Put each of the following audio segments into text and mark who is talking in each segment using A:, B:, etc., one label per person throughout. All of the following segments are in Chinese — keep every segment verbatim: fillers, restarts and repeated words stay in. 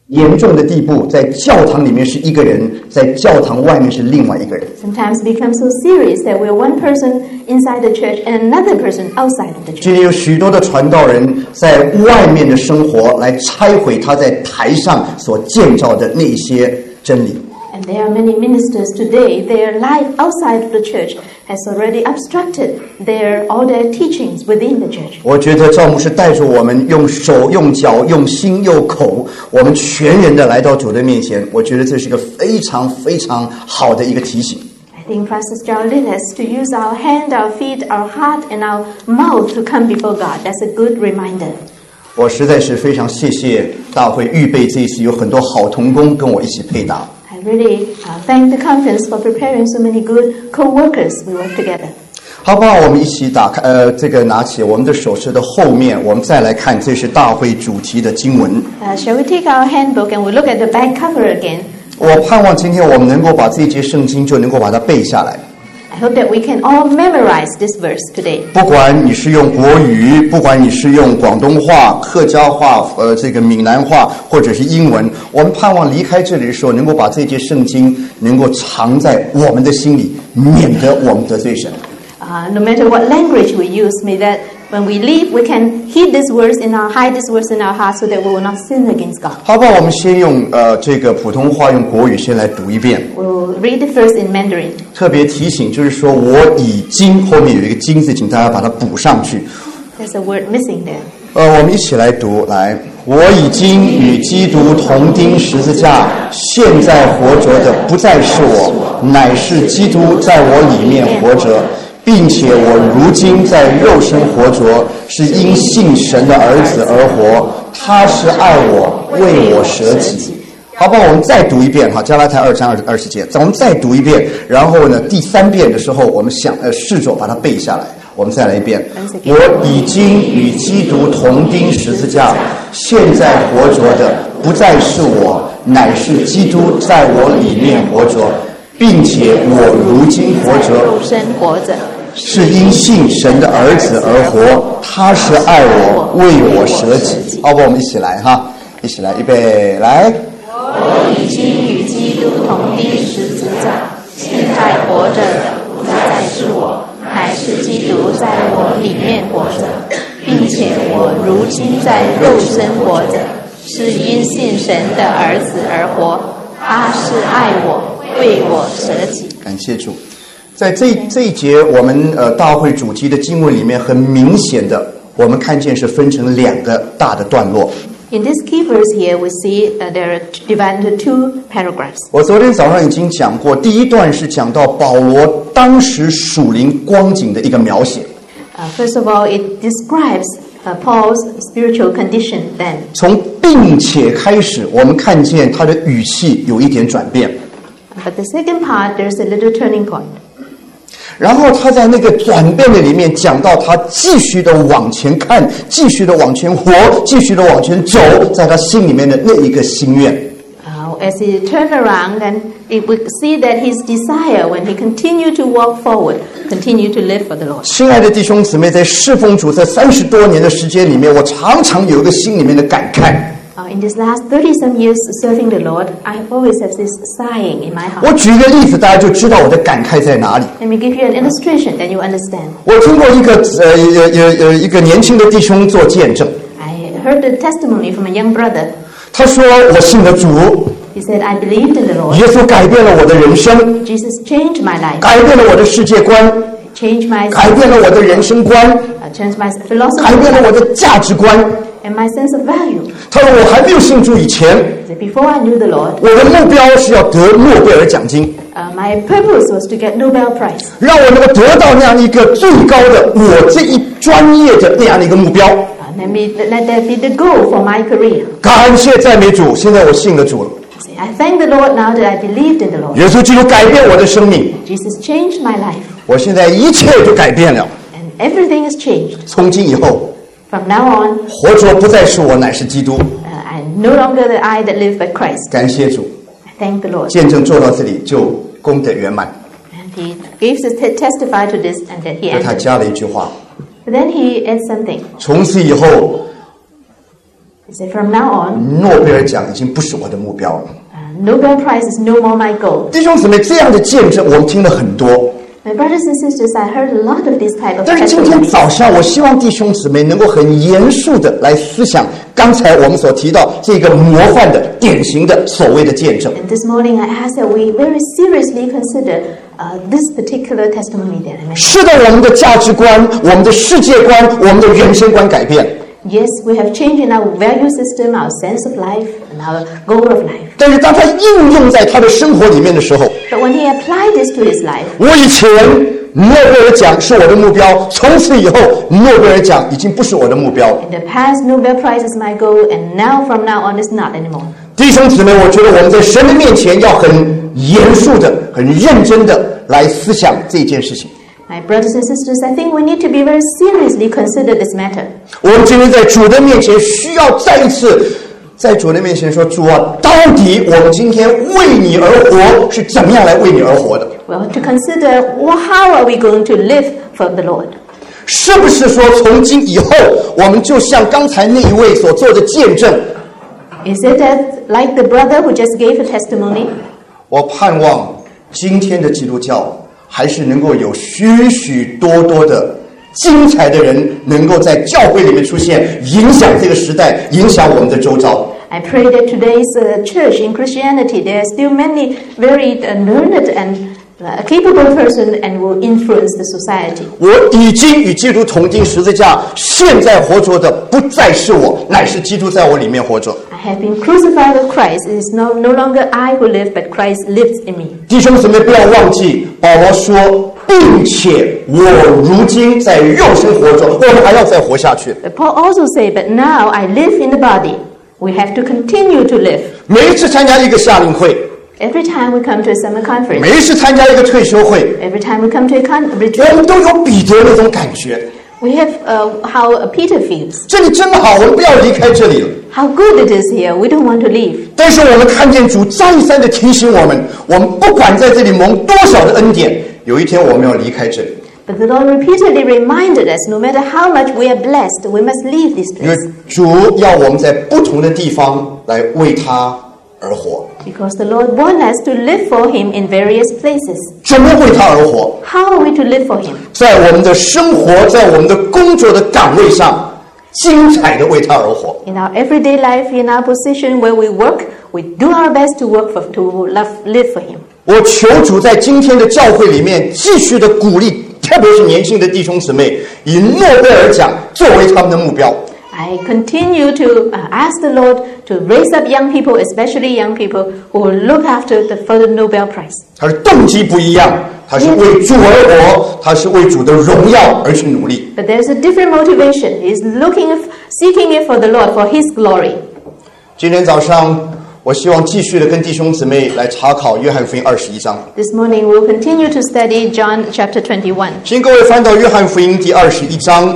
A: 严重的地步，在教堂里面是一个人，在教堂外面是另外一个人。
B: Sometimes it becomes so serious that we're one person inside the church and another person outside of the church.
A: 今天有许多的传道人在外面的生活，来拆毁他在台上所建造的那一些真理。
B: And there are many ministers today, their life outside of the church has already obstructed their, all their teachings within the church.
A: 我觉得赵牧师带着我们用手、用脚、用心、用口，我们全人的来到主的面前，我觉得这是一个非常非常好的一个提醒。
B: I think Pastor John led us to use our hand, our feet, our heart, and our mouth to come before God. That's a good reminder.
A: 我实在是非常谢谢大会预备这一次有很多好同工跟我一起配搭。
B: I really uh, thank the conference for preparing so many good co-workers. We work together.
A: 好不好？我们一起打开呃，这个拿起我们的手册的后面，我们再来看这是大会主题的经文。
B: Uh, shall we take our handbook and we look at the back cover again?
A: 我盼望今天我们能够把这一节圣经就能够把它背下来。
B: I hope that we can all memorize this verse today.
A: 不管你是用国语，不管你是用广东话、客家话、呃这个闽南话，或者是英文，我们盼望离开这里的时候，能够把这节圣经能够藏在我们的心里，免得我们得罪神。
B: Uh, no matter what language we use, may that when we leave, we can heed this verse in our hide this verse in our heart, so that we will not sin against God.
A: 好吧，我们先用呃这个普通话用国语先来读一遍。
B: We'll read it first in Mandarin.
A: 特别提醒就是说，我已经后面有一个经字，请大家把它补上去。
B: There's a word missing there.
A: 呃，我们一起来读，来，我已经与基督同钉十字架，现在活着的不再是我，乃是基督在我里面活着。并且我如今在肉身活着，是因信神的儿子而活，他是爱我，为我舍己。好吧，我们再读一遍哈，加拉太二章二二十节，我们再读一遍，然后呢，第三遍的时候，我们想呃试着把它背下来。我们再来一遍，我已经与基督同钉十字架，现在活着的不再是我，乃是基督在我里面活着，并且我如今活着，
B: 肉身活着。
A: 是因信神的儿子而活，他是爱我，为我舍己。好吧，我们一起来哈，一起来，预备，来。
B: 我已经与基督同钉十字架，现在活着的不再是我，乃是基督在我里面活着，并且我如今在肉身活着，是因信神的儿子而活，他是爱我，为我舍己。
A: 感谢主。在这这一节我们呃大会主题的经文里面，很明显的，我们看见是分成两个大的段落。
B: In this key verse here, we see uh, they are divided into two paragraphs.
A: 我昨天早上已经讲过，第一段是讲到保罗当时属灵光景的一个描写。
B: Uh, first of all, it describes uh, Paul's spiritual condition then.
A: 从并且开始，我们看见他的语气有一点转变。
B: But the second part, there's a little turning point.
A: 然后他在那个转变的里面讲到他继续的往前看，继续的往前活，继续的往前走，在他心里面的那一个心愿。
B: Uh, as he turned around, and it, we see that his desire, when he continued to walk forward, continue to live for the Lord.
A: 亲爱的弟兄姊妹，在侍奉主这三十多年的时间里面，我常常有一个心里面的感慨。
B: Uh, in these last thirty-some years serving the Lord, I always have this sighing in my
A: 我
B: heart.
A: 举一个例子，大家就知道我的感慨在哪里。
B: Let me give you an illustration, then you understand.
A: 我听过一个呃有有有一个年轻的弟兄做见证，
B: I heard the testimony from a young brother.
A: 他说我信了主，
B: He said, I believed in the Lord.
A: 耶稣改变了我的人生，
B: Jesus changed my life,
A: 改变了我的世界观，
B: changed my
A: 改变了我的人生观，
B: uh, changed my
A: 改
B: philosophy
A: 变了我的价值观。
B: and my sense of value.
A: 他说我还没有信主以前，
B: He said, before I knew the Lord,
A: 我的目标是要得诺贝尔奖金，
B: uh, my purpose was to get Nobel Prize.
A: 让我能够得到那样一个最高的我这一专业的那样的一个目标。
B: Uh, let me let that be the goal for my career.
A: 感谢赞美主，现在我信了主了。
B: I thank the Lord now that I believed in the Lord.
A: 耶稣基督改变我的生命，
B: Jesus changed my life,
A: 我现在一切都改变了。
B: and everything has changed.
A: 从今以后，
B: From now on,
A: 活着不再是我，乃是基督。
B: uh, I no longer the I that live, but Christ.
A: 感谢主，
B: I thank the Lord.
A: 见证做到这里就功德圆满。
B: And he gives us to testify to this, and that he
A: 这他
B: ended.
A: 加了一句话：
B: But then he adds something.
A: 从此以后，
B: He said, from now on,
A: 诺贝尔奖已经不是我的目标了。
B: uh, Nobel Prize is no more my goal.
A: 弟兄姊妹，这样的见证我们听了很多。
B: My brothers and sisters, I heard a lot of this type of
A: 但是今天
B: testimonies.
A: 早上，我希望弟兄姊妹能够很严肃的来思想刚才我们所提到这个模范的、典型的所谓的见证。
B: And this morning, I ask that we very seriously consider uh, this particular testimony that I mentioned.
A: 是的，我们的价值观、我们的世界观、我们的人生观改变。
B: Yes, we have changed in our value system, our sense of life, and our goal of life.
A: 但是当他应用在他的生活里面的时候，
B: But when he applied this to his life,
A: 我以前诺贝尔奖是我的目标，从此以后诺贝尔奖已经不是我的目标。
B: in the past, Nobel Prize is my goal, and now from now on, it's not anymore.
A: 弟兄姊妹，我觉得我们在神的面前要很严肃的、很认真的来思想这件事情。
B: My brothers and sisters, I think we need to be very seriously consider this matter.
A: 我们今天在主的面前，需要再一次在主的面前说：“主啊，到底我们今天为你而活，是怎么样来为你而活的？
B: Well, to consider well, how are we going to live for the Lord?
A: 是不是说从今以后，我们就像刚才那一位所做的见证？
B: Is it that, like the brother who just gave a testimony?
A: 我盼望今天的基督教还是能够有许许多多的精彩的人，能够在教会里面出现，影响这个时代，影响我们的周遭。”
B: I pray that today's uh, church in Christianity, there are still many very uh, learned and uh, capable person and will influence the society.
A: 我已经与基督同钉十字架，现在活着的不再是我，乃是基督在我里面活着。
B: I have been crucified with Christ. It is no, no longer I who live, but Christ lives in me.
A: 弟兄姊妹，不要忘记，保罗说，并且我如今在肉身活着，我们还要再活下去。
B: But Paul also said, but now I live in the body. We have to continue to live.
A: 每一次参加一个夏令会，
B: Every time we come to a summer conference,
A: 每一次参加一个退休会，
B: every time we come to a con-
A: 我
B: retreat,
A: 们都有彼得那种感觉。
B: we have uh, how uh, Peter feels.
A: 这里真好，我们不要离开这里了。
B: How good it is here. We don't want to leave.
A: 但是我们看见主再三的提醒我们，我们不管在这里蒙多少的恩典，有一天我们要离开这里。
B: But the Lord repeatedly reminded us, no matter how much we are blessed, we must leave this
A: 因为
B: place.
A: 主要我们在不同的地方来为他而活。
B: Because the Lord wants us to live for Him in various places.
A: 怎么为他而活？
B: How are we to live for Him?
A: 在我们的生活，在我们的工作的岗位上，精彩的为他而活。
B: In our everyday life, in our position where we work, we do our best to work for, to love, live for Him.
A: 我求主在今天的教会里面继续的鼓励，特别是年轻的弟兄姊妹，以诺贝尔奖作为他们的目标。
B: I continue to uh, ask the Lord to raise up young people, especially young people who will look after the, for the Nobel Prize.
A: 他的动机不一样，他是为主而活，他是为主的荣耀而去努力。
B: But there's a different motivation. He's looking, if, seeking it for the Lord, for His glory.
A: 今天早上，我希望继续的跟弟兄姊妹来查考约翰福音二十一章。
B: This morning we'll continue to study John chapter twenty-one.
A: 请各位翻到约翰福音第二十一章。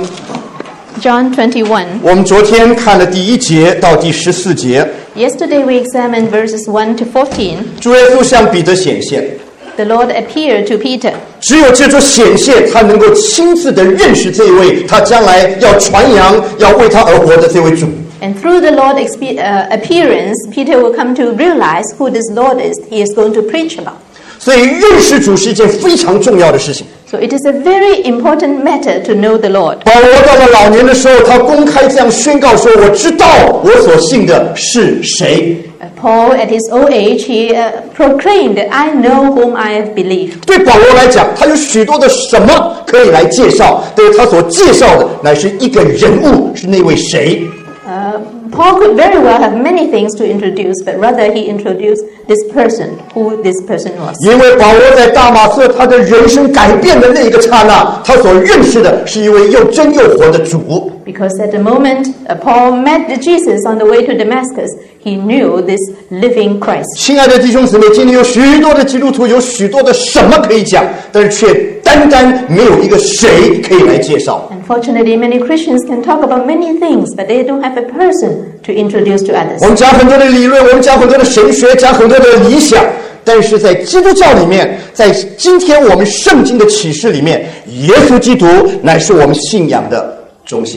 B: John twenty-one.
A: 我们昨天看了第一节到第十四节，
B: Yesterday we examined verses one to fourteen.
A: 主耶稣向彼得显现，
B: The Lord appeared to Peter.
A: 只有借着显现，他能够亲自的认识这一位他将来要传扬、要为他而活的这位主。
B: And through the Lord expe- uh, appearance, Peter will come to realize who this Lord is he is going to preach about.
A: 所以认识主是一件非常重要的事情。
B: So it is a very important matter to know the Lord.
A: 保罗到了老年的时候，他公开这样宣告说：“我知道我所信的是谁。”
B: Uh, Paul, at his old age, he uh, proclaimed that I know whom I have believed.
A: 对保罗来讲，他有许多的什么可以来介绍，但是他所介绍的乃是一个人物，是那位谁。
B: Uh, Paul could very well have many things to introduce, but rather he introduced this person, who this person was.
A: 因为保罗在大马色他的人生改变的那一个刹那，他所认识的是一位又真又活的主。
B: Because at the moment uh, Paul met the Jesus on the way to Damascus, he knew this living Christ.
A: 亲爱的弟兄姊妹，今天有许多的基督徒，有许多的什么可以讲，但是却单单没有一个谁可以来介绍。
B: Unfortunately, many Christians can talk about many things, but they don't have a person to introduce to others.
A: 我们讲很多的理论，我们讲很多的神学，讲很多的理想，但是在基督教里面，在今天我们圣经的启示里面，耶稣基督乃是我们信仰的中心。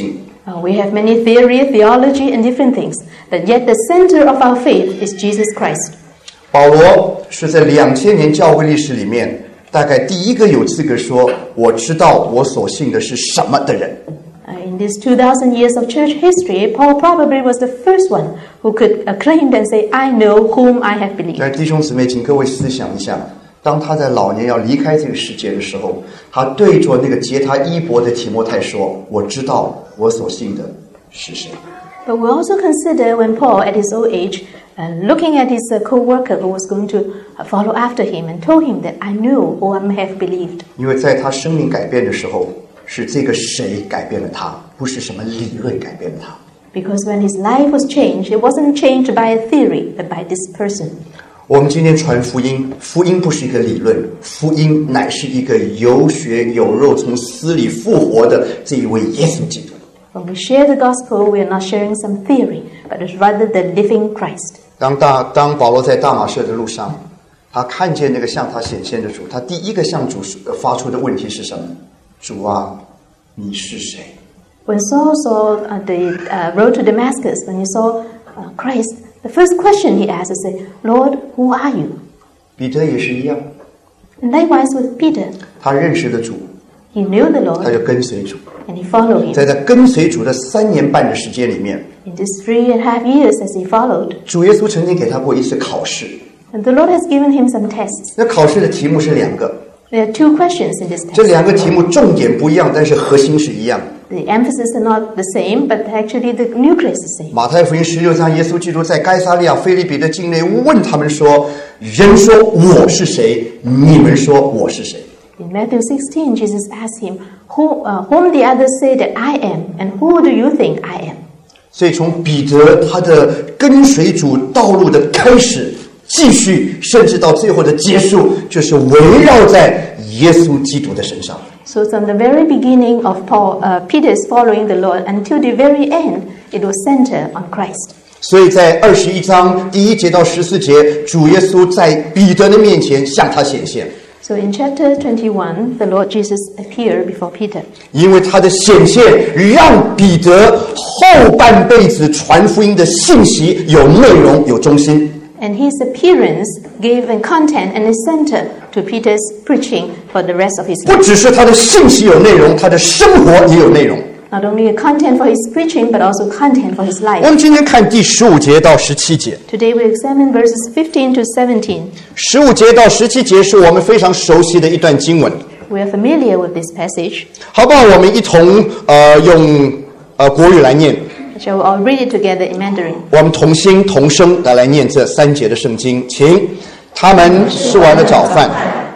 B: Uh, we have many theory, theology, and different things, but yet the center of our faith is Jesus Christ.
A: 保罗是在两千年教会历史里面，大概第一个有资格说我知道我所信的是什么的人。
B: Uh, in these two thousand years of church history, Paul probably was the first one who could acclaim and say, I know whom I have believed.
A: 但是弟兄姊妹，请各位思想一下，当他在老年要离开这个世界的时候，他对着那个接他衣钵的提摩太说，我知道我所信的是谁。
B: But we also consider when Paul, at his old age, uh, looking at his uh, co-worker who was going to uh, follow after him and told him that I know whom I have believed.
A: 因为在他生命改变的时候，是这个谁改变了他，不是什么理论改变了他。
B: Because when his life was changed, it wasn't changed by a theory, but by this person.
A: 我们今天传福音，福音不是一个理论，福音乃是一个有血有肉从死里复活的这一位耶稣基督。
B: When we share the gospel, we are not sharing some theory, but it's rather the living Christ.
A: 当大当保罗在大马士的路上，他看见那个向他显现的主，他第一个向主发出的问题是什么？主啊，你是谁？
B: When Saul saw uh, the uh, road to Damascus, when he saw uh, Christ, the first question he asked is, Lord, who are you?
A: 彼得也是一样，
B: And likewise with Peter,
A: 他认识的主，
B: he knew the
A: 他
B: Lord
A: 就跟随主。
B: and he followed
A: 在
B: him.
A: 他跟随主的三年半的时间里面，
B: In these three and a half years as he followed,
A: 主耶稣曾经给他过一次考试。
B: and the Lord has given him some tests.
A: 那考试的题目是两个，
B: There are two questions in this
A: 这
B: test.
A: 两个题目重点不一样，但是核心是一样。
B: The emphasis are not the same, but actually the nucleus is the same.
A: 马太福音十六章，耶稣基督在该撒利亚腓立比的境内问他们说：“人说我是谁？你们说我是谁？”
B: In Matthew sixteen, Jesus asked him, Who, uh, whom the others say that I am, and who do you think I am?
A: 所以从彼得他的跟随主道路的开始，继续，甚至到最后的结束，就是围绕在耶稣基督的身上。
B: So from the very beginning of Paul, uh, Peter's following the Lord until the very end, it was centered on Christ.
A: 所以在二十一章第一节到十四节，主耶稣在彼得的面前向他显现。
B: So in chapter twenty-one, the Lord Jesus appeared before Peter.
A: 因为他的显现，让彼得后半辈子传福音的信息有内容、有中心。
B: And his appearance gave a content and a center to Peter's preaching for the rest of his
A: 不
B: life.
A: 只是他的信息有内容，他的生活也有内容。
B: Not only a content for his preaching, but also content for his
A: 我
B: life.
A: 们今天看第十五节到十七节。
B: Today we examine verses fifteen to seventeen.
A: 十五节到十七节是我们非常熟悉的一段经文，
B: We are familiar with this passage.
A: 好不好？我们一同呃用呃国语来念，
B: Shall we all read it together in Mandarin?
A: 我们同心同声的来念这三节的圣经。请，他们吃完了早饭。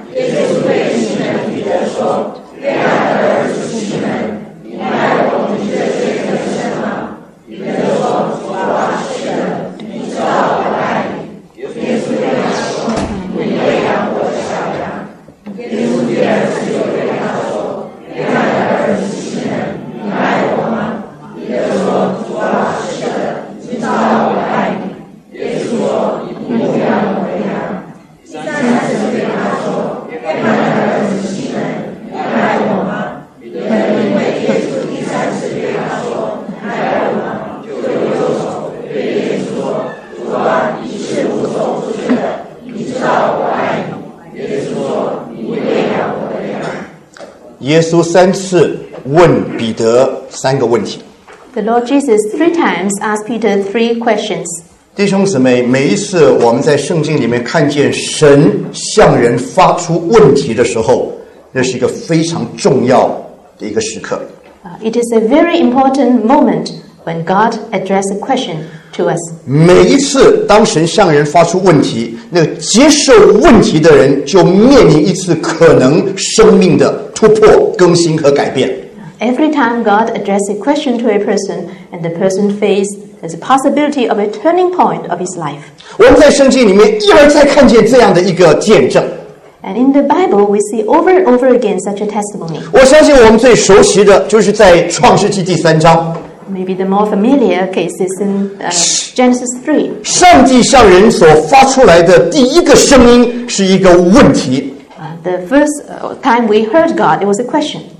A: 耶稣三次问彼得三个问题。
B: The Lord Jesus three times asked Peter three questions.
A: 弟兄姊妹，每一次我们在圣经里面看见神向人发出问题的时候，那是一个非常重要的一个时刻。
B: Uh, it is a very important moment when God addressed a question to us.
A: 每一次当神向人发出问题，那个接受问题的人就面临一次可能生命的突破、更新和改变。
B: Every time God addressed a question to a person and the person faced there's a possibility of a turning point of his life.
A: 我们在圣经里面一而再看见这样的一个见证。
B: And in the Bible, we see over and over again such a testimony.
A: 我相信我们最熟悉的就是在创世纪第三章，
B: Maybe the more familiar case is in uh, Genesis three.
A: 上帝向人所发出来的第一个声音是一个问题。
B: Uh, the first uh, time we heard God, it was a question.
A: 但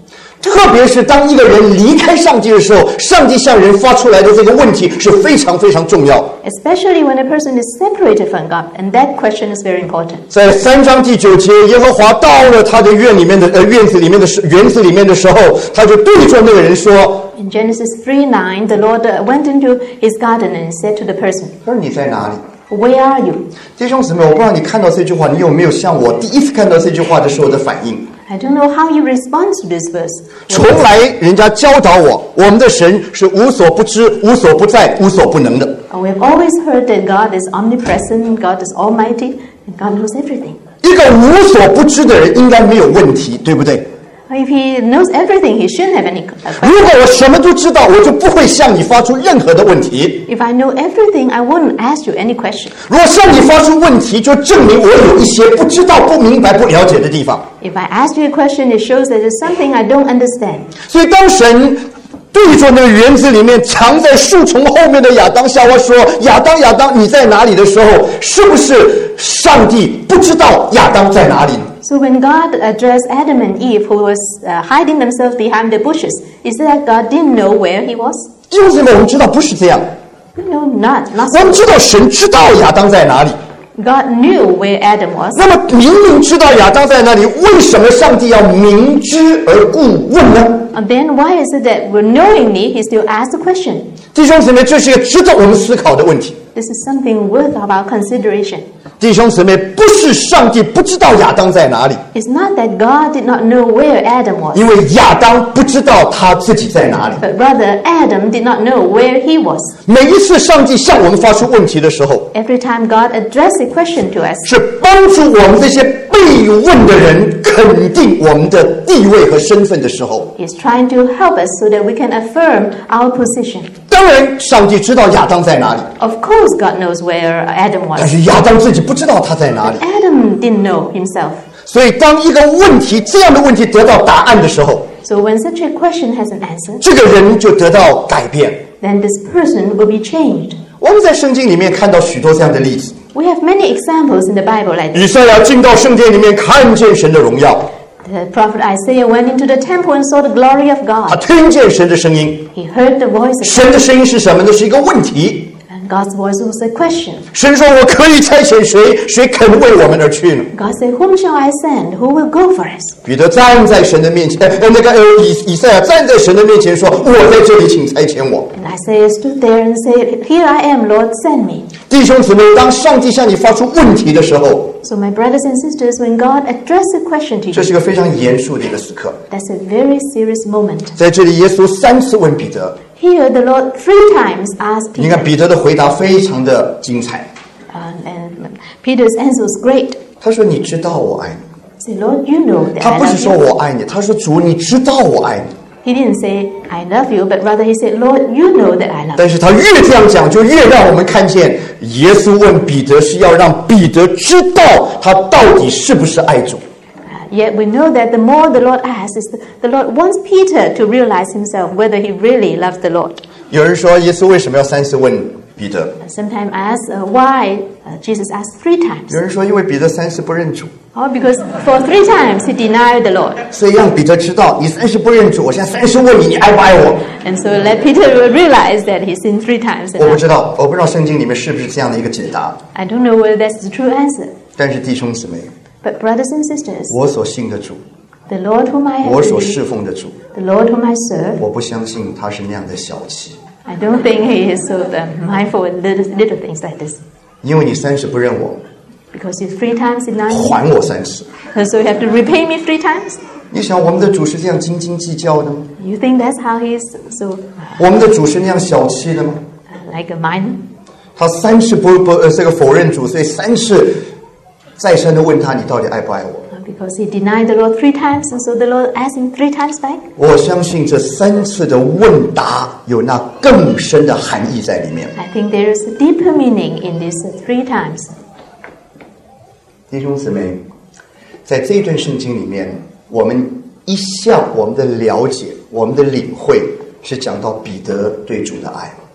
A: 特别是当一个人离开上帝的时候，上帝向人发出来的这个问题是非常非常重要。
B: Especially when a person is separated from God, and that question is very important.
A: 在三章第九节，耶和华到了他的院里面的呃院子里面的园子里面的时候，他就对着那个人说。
B: In Genesis three nine, the Lord went into his garden and said to the person,
A: 他说你在哪里？
B: Where are you?
A: 弟兄姊妹，我不知道你看到这句话，你有没有像我第一次看到这句话的时候的反应？
B: I don't know how you respond to this verse.
A: 从来人家教导我，我们的神是无所不知、无所不在、无所不能的。
B: We have always heard that God is omnipresent, God is almighty, and God knows everything.
A: 一个无所不知的人应该没有问题，对不对？
B: If he knows everything, he shouldn't have any question.
A: 如果我什么都知道，我就不会向你发出任何的问题。
B: If I know everything, I wouldn't ask you any question.
A: 如果向你发出问题，就证明我有一些不知道、不明白、不了解的地方。
B: If I ask you a question, it shows that there's something I don't understand.
A: 所以当神对着那个园子里面藏在树丛后面的亚当夏娃说：“亚当，亚当，你在哪里？”的时候，是不是上帝不知道亚当在哪里呢？
B: So when God addressed Adam and Eve, who was uh, hiding themselves behind the bushes, is it that God didn't know where he was?
A: 弟兄姊妹，我们知道不是这样。
B: No, not, not
A: 我们
B: so.
A: 知道神知道亚当在哪里。
B: God knew where Adam was.
A: 那么明明知道亚当在哪里，为什么上帝要明知而故问呢？
B: And then why is it that we're knowingly he still asks the question?
A: 弟兄姊妹，这是一个值得我们思考的问题。
B: This is something worth of our consideration.
A: 弟兄姊妹，不是上帝不知道亚当在哪里，
B: It's not that God did not know where Adam was,
A: 因为亚当不知道他自己在哪里。
B: but rather Adam did not know where he was.
A: 每一次上帝向我们发出问题的时候，
B: Every time God addressed a question to us,
A: 是帮助我们这些被问的人肯定我们的地位和身份的时候。
B: He's trying to help us so that we can affirm our position.
A: 当然，上帝知道亚当在哪里，
B: Of course, God knows where Adam
A: 但
B: was.
A: 是亚当自己不知道他在哪里。
B: Adam didn't know himself.
A: 所以，当一个问题这样的问题得到答案的时候，
B: So when such a question has an answer,
A: 这个人就得到改变。
B: then this person will be changed.
A: 我们在圣经里面看到许多这样的例子。
B: We have many examples in the Bible like this.
A: 以赛亚进到圣殿里面，看见神的荣耀，
B: The prophet Isaiah went into the temple and saw the glory of
A: 他
B: God.
A: 听见神的声音。
B: He heard the voice of
A: 神的声音是什么呢？是一个问题。
B: God, and God's voice was a question.
A: 神说：“我可以差遣谁？谁肯为我们而去呢
B: God said, Whom shall I send? Who will go for us?？”
A: 彼得站在神的面前，呃，那个呃以以赛亚站在神的面前说：“我在这里，请差遣我。”
B: And Isaiah stood there and said, Here I am, Lord, send me.
A: 弟兄姊妹，当上帝向你发出问题的时候，
B: So my brothers and sisters, when God addressed a question to
A: 这
B: you,
A: 是一个非常严肃的一个时刻。
B: that's a very serious moment.
A: 在这里，耶稣三次问彼得，
B: Here the Lord three times asked
A: 你看
B: Peter,
A: 彼得的回答非常的精彩。
B: uh, and Peter's answer was great.
A: 他说：“你知道我爱你。”
B: He said, Lord, you know that
A: 他
B: I
A: 不是
B: love
A: 说
B: you.
A: 我爱你，他说主，你知道我爱你。
B: He didn't say, I love you, but rather he said, Lord, you know that I love you.
A: 但是他越这样讲，就越让我们看见，耶稣问彼得是要让彼得知道他到底是不是爱主。
B: Uh, Yet we know that the more the Lord asks, is the, the Lord wants Peter to realize himself whether he really loves the Lord.
A: 有人说，耶稣为什么要三次问彼得？
B: Sometimes I ask uh, why uh, Jesus asked three times.
A: 有人说，因为彼得三次不认主，
B: Oh, because for three times he denied the Lord.
A: 所以让彼得知道，你三次不认主，我现在三次问你，你爱不爱我？
B: And so let Peter realize that he sinned three times.
A: 我不
B: And
A: 知道，我不知道圣经里面是不是这样的一个解答。
B: I don't know whether that's the true answer.
A: 但是弟兄姊妹，
B: But brothers and sisters,
A: 我所信的主，
B: the Lord whom I
A: 我
B: have
A: 所
B: believed,
A: 侍奉的主，
B: the Lord whom I serve,
A: 我不相信他是那样的小气，
B: I don't think he is so uh, mindful with little, little things like this.
A: 因为你三次不认我，
B: Because you three times denied me,
A: 还我三次。
B: and so you have to repay me three times.
A: 你想我们的主是这样斤斤计较的吗？
B: You think that's how he is so uh,
A: 我们的主是那样小气的吗？
B: like a mind?
A: 他三次不不呃这个否认主，所以三次再三的问他，你到底爱不爱我？
B: Because he denied the Lord three times, and so the Lord asked him three times back.
A: 我相信这三次的问答有那更深的含义在里面。
B: I think there is a deeper meaning in these uh, three times.
A: 弟兄姊妹，在这一段圣经里面，我们一向我们的了解、我们的领会是讲到彼得对主的爱。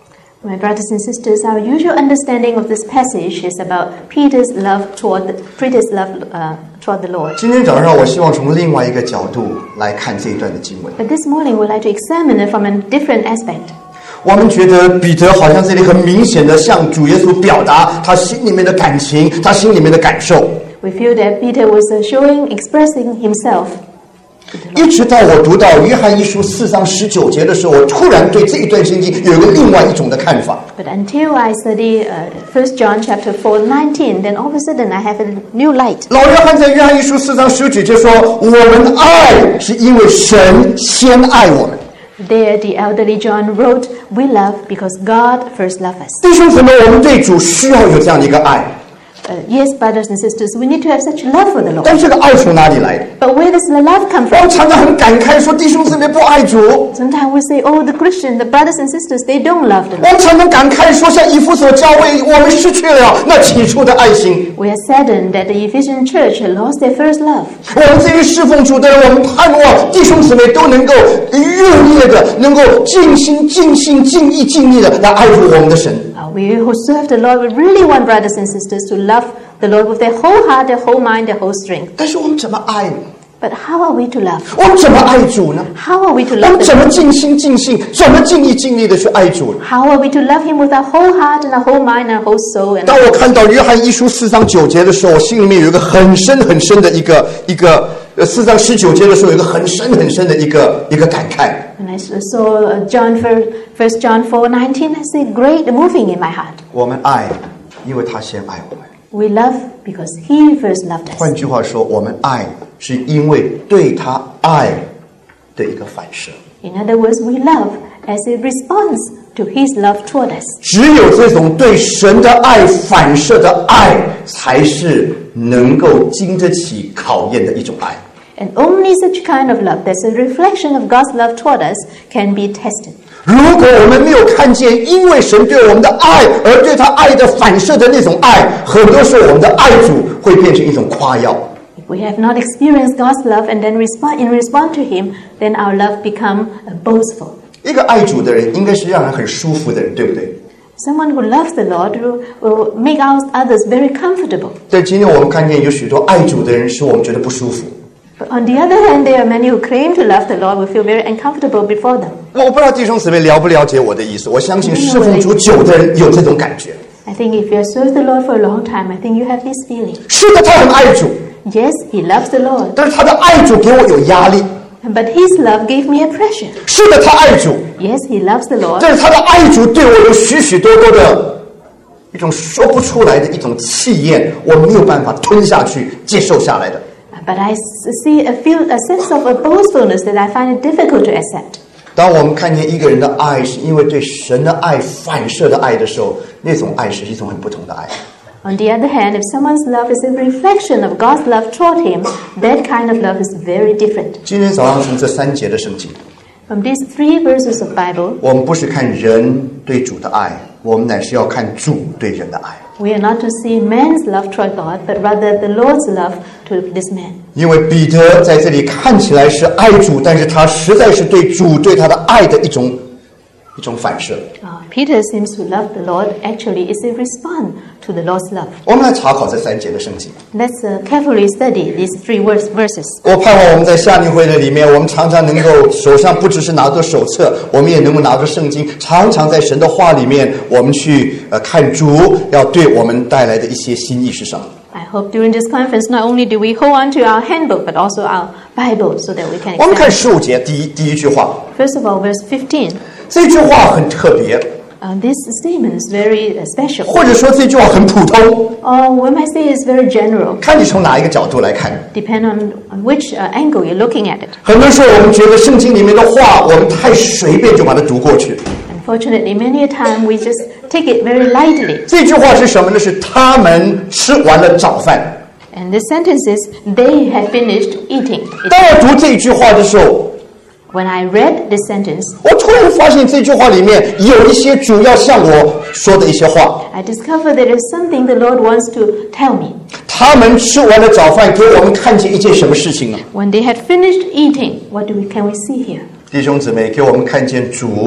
B: My brothers and sisters, our usual understanding of this passage is about Peter's love toward the, Peter's love uh, toward the Lord.
A: 今天早上我希望从另外一个角度来看这一段的经文。
B: But this morning we'd like to examine it from a different aspect.
A: 我们觉得彼得好像这里很明显的向主耶稣表达他心里面的感情，他心里面的感受。
B: We feel that Peter was uh, showing, expressing himself.
A: 一直到我读到约翰一书四章十九节的时候，我突然对这一段圣经有一个另外一种的看法。
B: But until I study uh, First John chapter four nineteen, then all of a sudden I have a new light.
A: 老约翰在约翰一书四章十九节说：“我们爱是因为神先爱我们。”
B: There, the elderly John wrote, "We love because God first loved us."
A: 弟兄姊妹，我们对主需要有这样的一个爱。
B: Uh, yes, brothers and sisters, we need to have such love for the Lord.
A: 但这个爱从哪里来的？
B: But where does the love come
A: 我们
B: from?
A: 常常很感慨说弟兄姊妹不爱主。
B: Sometimes we say, "Oh, the Christian, the brothers and sisters, they don't love the
A: 我
B: Lord."
A: 们常常感慨说，像以弗所教会，我们失去了那起初的爱心。
B: We are saddened that the Ephesian church had lost their first love.
A: 我们这些侍奉主的人，我们盼望弟兄姊妹都能够热烈的，能够尽心、尽心、尽意、尽力的来爱主我们的神。
B: Uh, we who serve the Lord, we really want brothers and sisters to love the Lord with their whole heart, their whole mind, their whole strength.
A: 但是我们怎么爱呢？
B: But how are we to love?
A: 我们怎么爱主呢？
B: How are we to
A: 我
B: love
A: 们
B: the
A: 怎么
B: Lord?
A: 尽心尽性，怎么尽意尽力的去爱主呢？
B: How are we to love Him with our whole heart and our whole mind and our whole soul? And
A: 当我看到约翰一书四章九节的时候，我心里面有一个很深很深的一个一个呃四章十九节的时候，有一个很深很深的一个一个感慨。
B: when I saw uh, John First John four nineteen, I see great moving in my heart.
A: 我们爱，因为他先爱我们。
B: We love because He first loved us.
A: 换句话说，我们爱是因为对他爱的一个反射。
B: In other words, we love as a response to His love toward us.
A: 只有这种对神的爱反射的爱，才是能够经得起考验的一种爱。
B: And only such kind of love, that's a reflection of God's love toward us, can be tested.
A: 如果我们没有看见因为神对我们的爱而对他爱的反射的那种爱，很多时候我们的爱主会变成一种夸耀。
B: If we have not experienced God's love and then respond in respond to Him, then our love become uh, boastful.
A: 一个爱主的人应该是让人很舒服的人，对不对？
B: Someone who loves the Lord will, will make our others very comfortable.
A: 但今天我们看见有许多爱主的人使我们觉得不舒服。
B: But on the other hand, there are many who claim to love the Lord will feel very uncomfortable before them.
A: 我不知道弟兄姊妹了不了解我的意思，我相信侍奉主久的人有这种感觉。
B: I think if you have served the Lord for a long time, I think you have this feeling.
A: 是的，他很爱主，
B: Yes, He loves the Lord,
A: 但是他的爱主给我有压力。
B: but His love gave me a pressure.
A: 是的，他爱主，
B: Yes, He loves the Lord,
A: 但是他的爱主对我有许许多多的一种说不出来的一种气焰，我没有办法吞下去、接受下来的。
B: but I see a feel a sense of a boastfulness that I find it difficult to accept.
A: 当我们看见一个人的爱是因为对神的爱反射的爱的时候，那种爱是一种很不同的爱。
B: On the other hand, if someone's love is a reflection of God's love toward him, that kind of love is very different.
A: 今天早上从这三节的圣经，
B: From these three verses of Bible,
A: 我们不是看人对主的爱，我们乃是要看主对人的爱。
B: we are not to see man's love toward God, but rather the Lord's love to this man.
A: 因为彼得在这里看起来是爱主，但是他实在是对主对他的爱的一种一种反射。
B: Uh, Peter seems to love the Lord. Actually, it's a response to the Lord's love.
A: 我们来查考这三节的圣经。
B: Let's uh, carefully study these three verse, verses.
A: 我盼望我们在夏令会的里面，我们常常能够手上不只是拿着手册，我们也能够拿着圣经，常常在神的话里面，我们去呃看主要对我们带来的一些新意是什么。
B: I hope during this conference, not only do we hold on to our handbook, but also our Bible, so that we can
A: 我们看
B: examine.
A: 十五节第一第一句话，
B: First of all, verse fifteen.
A: 这句话很特别，
B: Uh, this statement is very uh, special.
A: 或者说这句话很普通，
B: Or we might say it's very general,
A: 看你从哪一个角度来看。
B: depend on, on which uh, angle you're looking at it.
A: 很多时候我们觉得圣经里面的话，我们太随便就把它读过去。
B: Unfortunately, many a time we just take it very lightly.
A: 这句话是什么呢？是他们吃完了早饭。
B: And the sentence is, they have finished eating. It-
A: 当我读这句话的时候，
B: when I read this sentence,
A: 我突然发现这句话里面有一些主要向我说的一些话。
B: I discovered that there's something the Lord wants to tell me.
A: 他们吃完了早饭，给我们看见一件什么事情呢？
B: When they had finished eating, what do we, can we see here?
A: 弟兄姊妹，给我们看见主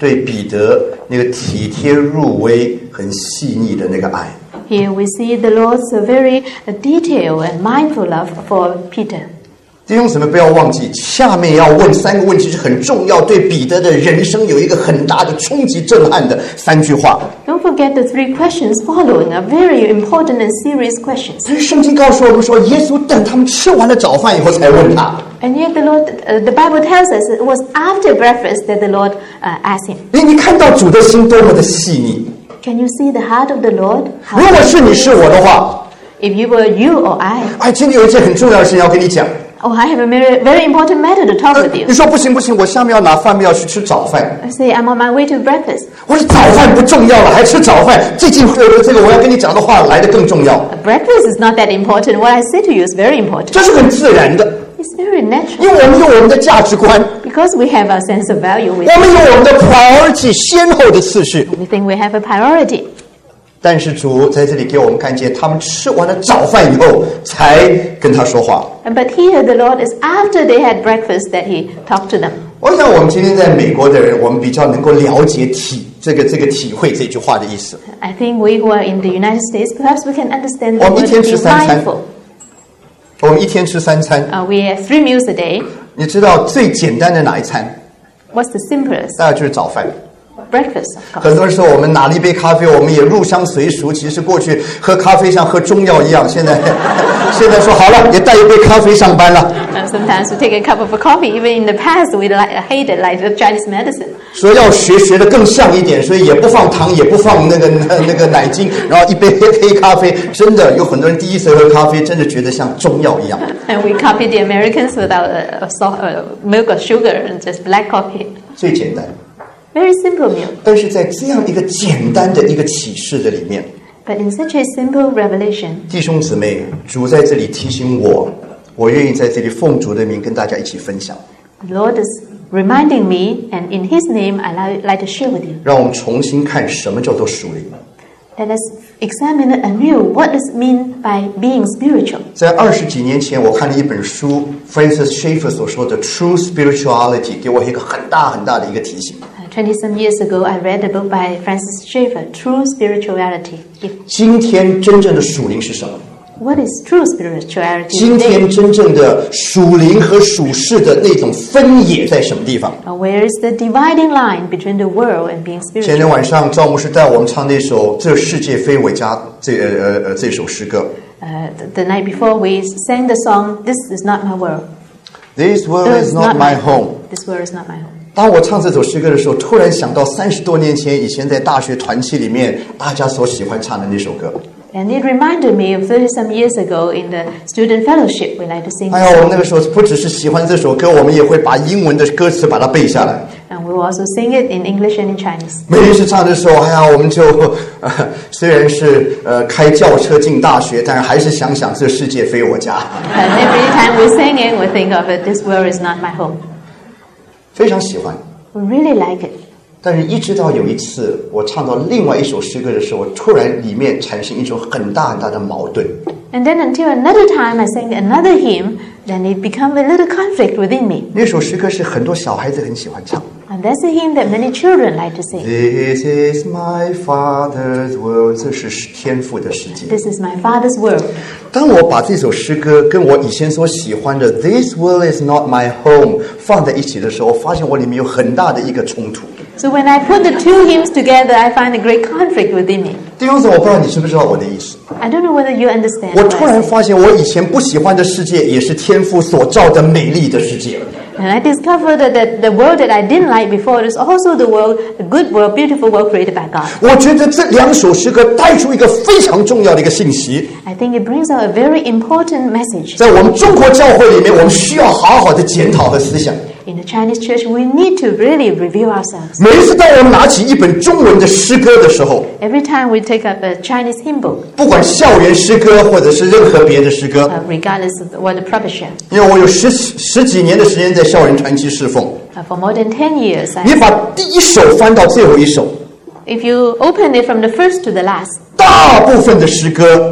A: 对彼得那个体贴入微、很细腻的那个爱。
B: Here we see the Lord's very detailed and mindful love for Peter.
A: 弟兄姊妹，不要忘记，下面要问三个问题是很重要，对彼得的人生有一个很大的冲击、震撼的三句话。
B: Don't forget the three questions following are very important and serious questions.
A: 所以圣经告诉我们说，耶稣等他们吃完了早饭以后才问他。
B: And yet the Lord, uh, the Bible tells us it was after breakfast that the Lord uh, asked him.
A: 你你看到主的心多么的细腻。
B: Can you see the heart of the Lord?
A: 如果是你是我的话，
B: If you were you or I,
A: 哎，今天有一件很重要的事情要跟你讲。
B: oh, I have a very, very important matter to talk
A: 呃
B: with you.
A: 你说不行不行，我下面要拿饭要去吃早饭。
B: I say I'm on my way to breakfast.
A: 我说早饭不重要了，还吃早饭？最近呃这个我要跟你讲的话来得更重要。
B: Breakfast is not that important. What I say to you is very important.
A: 这是很自然的，
B: It's very natural
A: 因为我们有我们的价值观，
B: because we have our sense of value. We,
A: 我们有我们的 priority 先后的次序。
B: we think we have a priority.
A: 但是主在这里给我们看见，他们吃完了早饭以后才跟他说话。
B: But here the Lord is after they had breakfast that he talked to them.
A: 我想我们今天在美国的人，我们比较能够了解体这个这个体会这句话的意思。
B: I think we who are in the United States, perhaps we can understand the
A: 我们一
B: word
A: 天
B: be
A: 吃三餐，
B: mindful.
A: 我们一天吃三餐。
B: Uh, we have three meals a day.
A: 你知道最简单的哪一餐？
B: What's the simplest?
A: 大概就是早饭。
B: Breakfast, of course.
A: 很多时候我们拿了一杯咖啡，我们也入乡随俗。其实过去喝咖啡像喝中药一样，现在现在说好了，也带一杯咖啡上班了。
B: Uh, sometimes we take a cup of coffee. Even in the past, we like, hated like the Chinese medicine.
A: 说要学学的更像一点，所以也不放糖，也不放那个那个奶精，然后一杯黑黑咖啡。真的有很多人第一次喝咖啡，真的觉得像中药一样。
B: And we copied the Americans without uh, salt, uh, milk or sugar and just black coffee.
A: 最简单。
B: Very simple meal.
A: 但是在这样一个简单的一个启示的里面，
B: But in such a simple revelation,
A: 弟兄姊妹，主在这里提醒我，我愿意在这里奉主的名跟大家一起分享。
B: the Lord is reminding me, and in His name, I li- like to share with you.
A: 让我们重新看什么叫做属灵。
B: Let us examine anew what does it mean by being spiritual.
A: 在二十几年前，我看了一本书 ，Francis Schaeffer 所说的 True Spirituality， 给我一个很大很大的一个提醒。
B: Uh, Twenty some years ago, I read a book by Francis Schaeffer, True Spirituality. If-
A: 今天真正的属灵是什么？
B: What is true spirituality
A: 今天
B: today?
A: 真正的属灵和属世的那种分野在什么地方？
B: Uh, Where is the dividing line between the world and being
A: 前天
B: spiritual?
A: 晚上，赵牧师带我们唱那首《这世界非我家》这呃呃呃这首诗歌。
B: Uh, the, the night before, we sang the song, This is not my world.
A: This world
B: This
A: is not my home。
B: This world is not my home.
A: 当我唱这首诗歌的时候，突然想到三十多年前以前在大学团契里面大家所喜欢唱的那首歌。
B: And it reminded me of thirty some years ago in the student fellowship, we like to sing
A: 哎
B: this
A: 呀，我们
B: song.
A: 那个时候不只是喜欢这首歌，我们也会把英文的歌词把它背下来。
B: And we will also sing it in English and in Chinese.
A: 每一次唱的时候，哎呀，我们就、呃、虽然是呃开轿车进大学，但是还是想想这世界非我家，
B: And every time we sing it, we think of it, this world is not my home.
A: 非常喜欢。
B: We really like it.
A: 但是，一直到有一次我唱到另外一首诗歌的时候，突然里面产生一种很大很大的矛盾。
B: And then until another time I sang another hymn, then it became a little conflict within me.
A: 那首诗歌是很多小孩子很喜欢唱。
B: And that's a hymn that many children like to sing.
A: This is my Father's world， 这是天父的世界。
B: This is my Father's world.
A: 当我把这首诗歌跟我以前所喜欢的 This world is not my home 放在一起的时候，我发现我里面有很大的一个冲突。
B: So when I put the two hymns together, I find a great conflict within me.
A: 弟兄姊妹，我不知道你知不知道我的意思。
B: I don't know whether you understand
A: 我
B: what
A: 突
B: I
A: 然
B: say.
A: 发现，我以前不喜欢的世界，也是天父所造的美丽的世界。
B: And I discovered that, that the world that I didn't like before is also the world, the good world, beautiful world created by God.
A: 我觉得这两首诗歌带出一个非常重要的一个信息，
B: I think it brings out a very important message.
A: 在我们中国教会里面，我们需要好好的检讨和思想。
B: In the Chinese church, we need to really review ourselves.
A: 每一次当我们拿起一本中文的诗歌的时候，
B: Every time we take up a Chinese hymn book,
A: 不管校园诗歌或者是任何别的诗歌，
B: uh, regardless of what the prophet shared,
A: 因为我有十十几年的时间在校园团契侍奉，
B: uh, for more than ten years,
A: 你
B: I,
A: 把第一首翻到最后一首，
B: if you open it from the first to the last,
A: 大部分的诗歌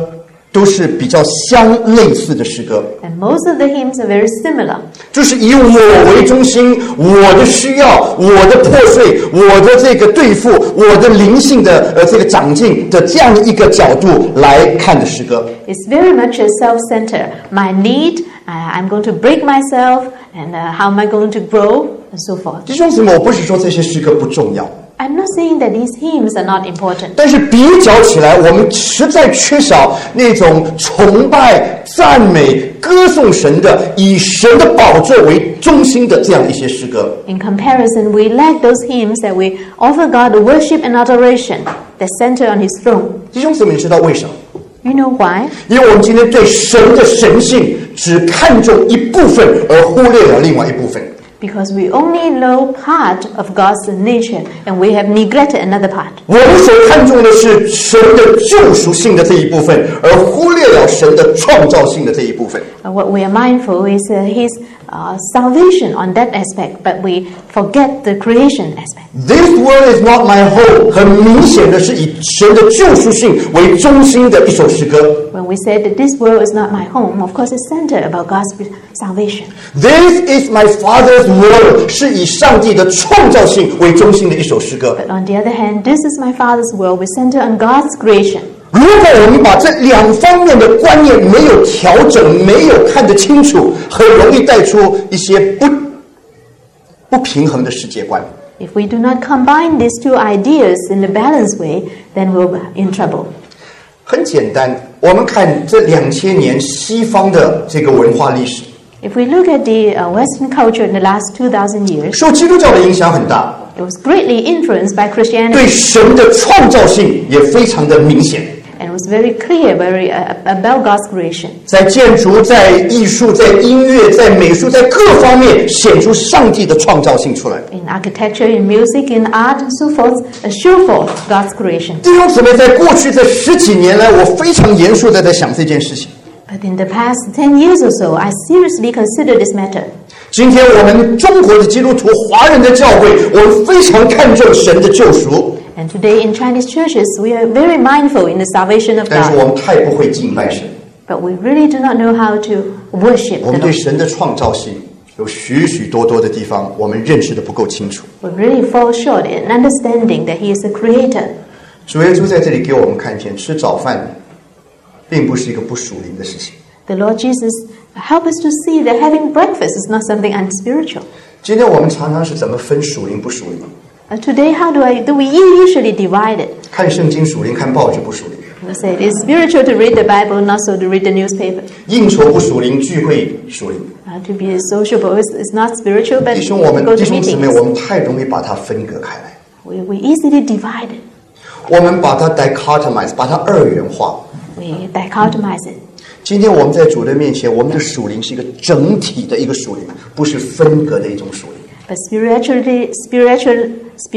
A: 都是比较相类似的诗歌，
B: And most of the hymns are very similar.
A: 就是以我为中心，我的需要，我的破碎，我的这个对付，我的灵性的呃这个长进的这样一个角度来看的诗歌。
B: It's very much a self-centered. My need, uh, I'm going to break myself, and uh, how am I going to grow, and so forth.
A: 弟兄姊妹，我不是说这些诗歌不重要，
B: I'm not saying that these hymns are not important.
A: 但是比较起来，我们实在缺少那种崇拜、赞美、歌颂神的，以神的宝座为中心的这样一些诗歌。
B: In comparison, we lack those hymns that we offer God the worship and adoration that center on His throne.
A: 弟兄姊妹，你知道为什么？
B: You know why?
A: 因为我们今天对神的神性只看重一部分，而忽略了另外一部分。
B: Because we only know part of God's nature, and we have neglected another part.
A: 我们所看重的是神的救赎性的这一部分，而忽略了神的创造性的这一部分。
B: Uh, what we are mindful is uh, His uh, salvation on that aspect, but we forget the creation aspect.
A: This world is not my home， 很明显的是以神的救赎性为中心的一首诗歌。
B: When we say that this world is not my home, of course it's centered about God's salvation.
A: This is my Father's world， 是以上帝的创造性为中心的一首诗歌。
B: But on the other hand, this is my Father's world. We center on God's creation.
A: 如果我们把这两方面的观念没有调整，没有看得清楚，很容易带出一些不不平衡的世界观。
B: If we do not combine these two ideas in a balanced way, then we'll be in trouble.
A: 很简单，我们看这两千年西方的这个文化历史，
B: If we look at the uh, Western culture in the last two thousand years,
A: 受基督教的影响很大，
B: it was greatly influeed by
A: 对
B: Christianity,
A: 神的创造性也非常的明显。
B: and it was very clear very, uh, about God's creation.
A: 在建筑、在艺术、在音乐、在美术，在各方面显出上帝的创造性出来。
B: In architecture, in music, in art, and so forth, uh, show forth God's creation.
A: 弟兄姊妹，在过去这十几年来，我非常严肃的在想这件事情。
B: But in the past ten years or so, I seriously considered this matter.
A: 今天我们中国的基督徒、华人的教会，我们非常看重神的救赎，
B: And today in Chinese churches, we are very mindful in the salvation of
A: 但是我
B: God.
A: 们太不会敬拜神。
B: But we really do not know how to worship
A: 我
B: the
A: 们对
B: Lord.
A: 神的创造性有许许多多的地方，我们认识的不够清楚。
B: We really fall short in understanding that He is the Creator.
A: 主耶稣在这里给我们看见，吃早饭并不是一个不属灵的事情。
B: The Lord Jesus help us to see that having breakfast is not something unspiritual.
A: 今天我们常常是怎么分属灵不属灵？
B: Uh, today, how do I do we usually divide it?
A: 看圣经属灵，看报纸不属灵；
B: We say it is spiritual to read the Bible, not so to read the newspaper.
A: 应酬不属灵，聚会属灵。
B: Uh, to be sociable is, is not spiritual, but
A: 弟
B: to
A: 兄，我们
B: go
A: 弟
B: to
A: 兄姊妹，
B: meetings.
A: 我们太容易把它分隔开来，
B: We, we easily divide it.
A: 我们把它 dichotomize， 把它二元化。
B: We dichotomize it.
A: 今天我们在主的面前，我们的属灵是一个整体的一个属灵，不是分隔的一种属灵。
B: But spirituality, spiritual,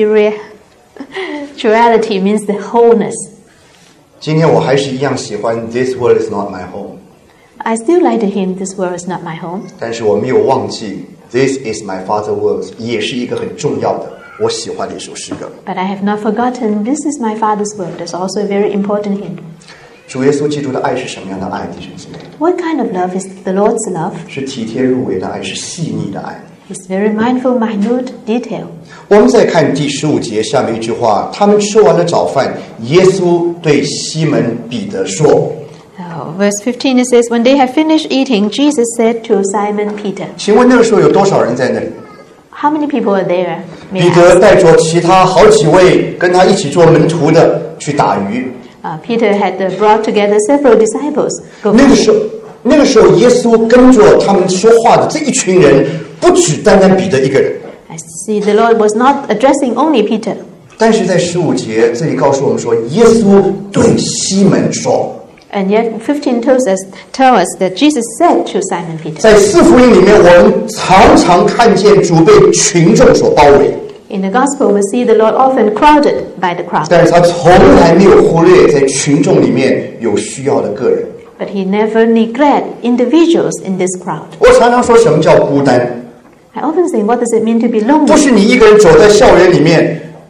B: spirituality means the wholeness.
A: 今天我还是一样喜欢 This world is not my home，
B: I still like the hymn, This world is not my home.
A: 但是我没有忘记 This is my Father's world， 也是一个很重要的我喜欢的一首诗歌。
B: But I have not forgotten, This is my Father's world. That's also a very important hymn.
A: 主耶稣基督的爱是什么样的爱？弟兄姊妹，
B: What kind of love is the Lord's love?
A: 是体贴入微的爱，是细腻的爱。
B: It's very mindful, minute detail.
A: 我们再看第十五节下面一句话，他们吃完了早饭，耶稣对西门彼得说
B: Uh, verse fifteen it says, When they had finished eating, Jesus said to Simon Peter.
A: 请问那个时候有多少人在那里？
B: How many people are there? May
A: 彼
B: I
A: 得
B: ask?
A: 带着其他好几位跟他一起做门徒的去打鱼。
B: Uh, Peter had uh, brought together several disciples. Go
A: 那个
B: fishing.
A: 时候，那个时候耶稣跟着他们说话的这一群人，不只单单彼得一个人。
B: I see the Lord was not addressing only Peter.
A: 但是在十五节这里告诉我们说，耶稣对西门说，
B: And yet fifteen tells us, tell us that Jesus said to Simon Peter.
A: 在四福音里面，我们常常看见主被群众所包围，
B: In the gospel, we see the Lord often crowded by the crowd.
A: 但是他从来没有忽略在群众里面有需要的个人。
B: But he never neglect individuals in this crowd.
A: 我常常说什么叫孤单？
B: I often say, what does it mean to be
A: 不
B: lonely?
A: 是你一个人走在校园里面，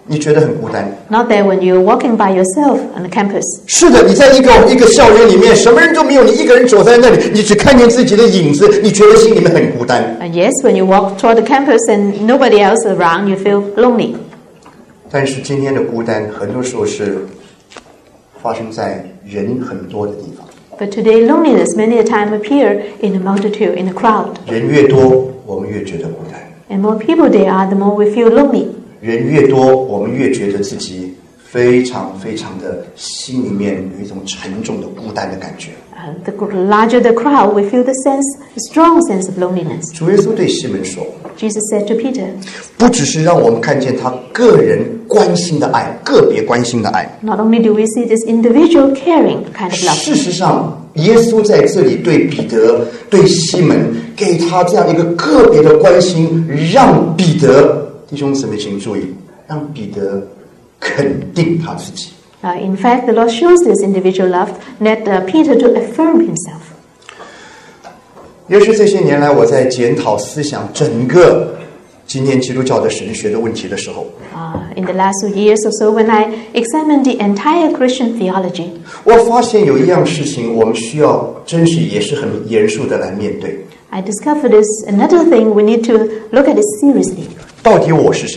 A: 你觉得很孤单。
B: Not that when you're walking by yourself on the campus.
A: 是的，你在一个一个校园里面，什么人都没有，你一个人走在那里，你只看见自己的影子，你觉得心里面很孤单。
B: And yes, when you walk toward the campus and nobody else around, you feel lonely.
A: 但是今天的孤单，很多时候是发生在人很多的地方。
B: But today, loneliness many a time appear in a multitude, in a crowd.
A: 人越多，我们越觉得孤单；
B: And more people there are, the more we feel lonely.
A: 人越多，我们越觉得自己非常非常的心里面有一种沉重的孤单的感觉。
B: Uh, the larger the crowd, we feel the sense, a strong sense of loneliness.
A: 主耶稣对西门说，
B: Jesus said to Peter,
A: 不只是让我们看见他个人关心的爱，个别关心的爱。
B: not only do we see this individual caring kind of love,
A: 事实上，耶稣在这里对彼得、对西门，给他这样一个个别的关心，让彼得，弟兄姊妹请注意，让彼得肯定他自己。
B: Uh, in fact, the Lord shows this individual love, led uh, Peter to affirm himself.
A: 也是这些年来，我在检讨思想整个今天基督教的神学的问题的时候，
B: Uh, in the last few years or so, when I examined the entire Christian theology,
A: 我发现有一样事情，我们需要真是也是很严肃的来面对。
B: I discovered this another thing we need to look at it seriously.
A: 到底我是谁？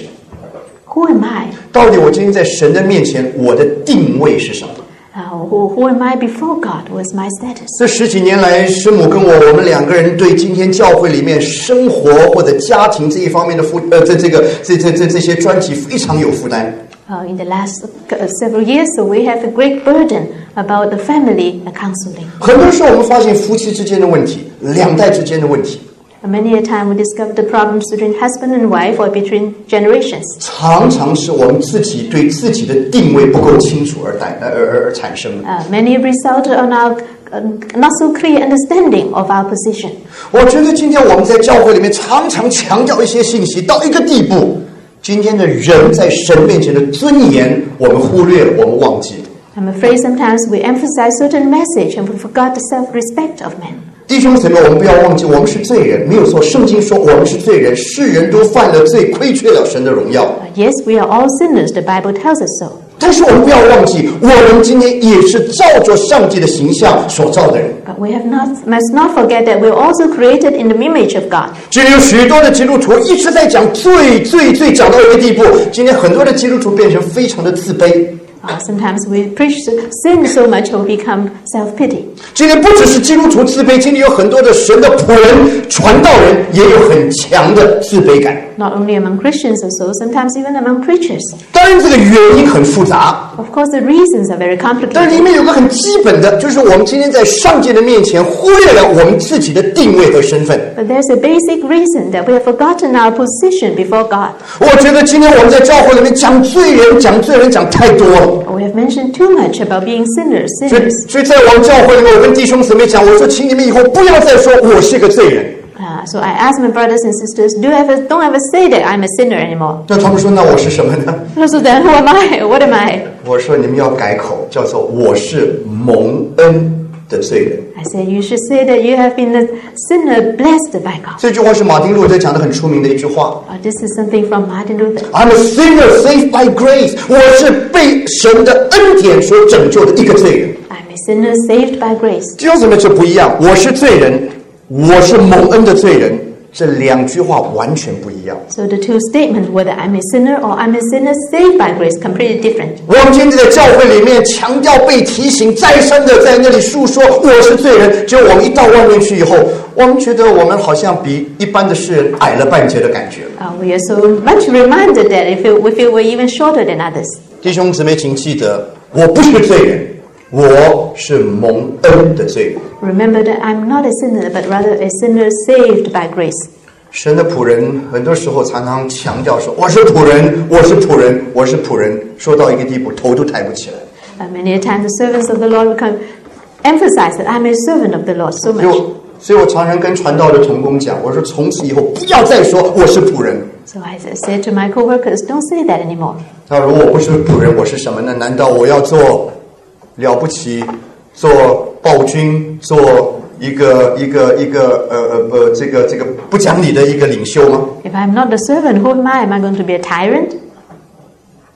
B: Who am I?
A: 到底我今天在神的面前，我的定位是什么？
B: Uh, who, who am I before God? What's my status?
A: 这十几年来，师母跟我，我们两个人对今天教会里面生活或者家庭这一方面的负，呃，这这个这这这这些专题非常有负担。
B: Uh, in the last uh, several years, so we have a great burden about the family counseling.
A: 很多时候，我们发现夫妻之间的问题，两代之間的问题，
B: Many a time we discover the problems between husband and wife or between generations.
A: 常常是我们自己对自己的定位不够清楚而带而而而产生的。
B: Uh, many result on our uh, not so clear understanding of our position.
A: 我觉得今天我们在教会里面常常强调一些信息，到一个地步，今天的人在神面前的尊严，我们忽略，我们忘记。
B: I'm afraid sometimes we emphasize certain message and we forgot the self-respect of men.
A: 弟兄姊妹，我们不要忘记，我们是罪人，没有错。圣经说我们是罪人，世人都犯了罪，亏缺了神的荣耀。
B: Uh, yes, we are all sinners. The Bible tells us so.
A: 但是我们不要忘记，我们今天也是照着上帝的形象所造的人。
B: But we have not must not forget that we're also created in the image of God.
A: 今天有许多的基督徒一直在讲罪罪罪，讲到一个地步，今天很多的基督徒变成非常的自卑。
B: Uh, sometimes we preach sin so much we become self-pity.
A: 今天不只是基督徒自卑，今天有很多的神的仆人、传道人也有很强的自卑感。
B: Not only among Christians or so, sometimes even among preachers.
A: 当然，这个原因很复杂，
B: Of course, the reasons are very
A: 但里
B: complicated.
A: 面有个很基本的，就是我们今天在上帝的面前忽略了我们自己的定位和身份。
B: But there's a basic reason that we have forgotten our position before God.
A: 我觉得今天我们在教会里面讲罪人、讲罪人讲太多了。
B: We have mentioned too much about being sinners,
A: 所以
B: sinners.
A: 所以在我们教会里面，我跟弟兄姊妹讲，我说，请你们以后不要再说我是个罪人。
B: Uh, so I ask my brothers and sisters, do ever, don't ever say that I'm a sinner anymore.
A: 那他们说，那我是什么呢？
B: So then who am I? What am I?
A: 我说，你们要改口，叫做我是蒙恩的罪人。
B: I said, you should say that you have been a sinner blessed by God.
A: 这句话是马丁路德讲的很出名的一句话。
B: Uh, this is something from Martin Luther.
A: I'm a sinner saved by grace。我是被神的恩典所拯救的一个罪人。
B: I'm a sinner saved by grace.
A: 弟兄姊妹，这不一样。我是罪人，我是蒙恩的罪人，这两句话完全不一样。
B: So the two statements, whether I'm a sinner or I'm a sinner saved by grace, completely different.
A: 我们今天在教会里面强调被提醒，再三的在那里诉说我是罪人，结果我们一到外面去以后，我们觉得我们好像比一般的世人矮了半截的感觉。
B: Uh, we are so much reminded that if we feel we're even shorter than others.
A: 弟兄姊妹，请记得，我不是罪人，我是蒙恩的罪人。
B: Remember that I'm not a sinner, but rather a sinner saved by grace.
A: 神的仆人很多时候常常强调说：“我是仆人，我是仆人，我是仆人。”说到一个地步，头都抬不起来。
B: Uh, many a times the servants of the Lord become emphasize that I'm a servant of the Lord so
A: 所以
B: much.
A: 我，所以我常常跟传道的同工讲，我说从此以后不要再说我是仆人。
B: So I said to my co-workers, don't say that anymore.
A: 那如果我不是仆人，我是什么呢？难道我要做了不起，做暴君，做一个一个一个呃呃呃这个这个不讲理的一个领袖吗？
B: If I'm not the servant, who am I? Am I going to be a tyrant?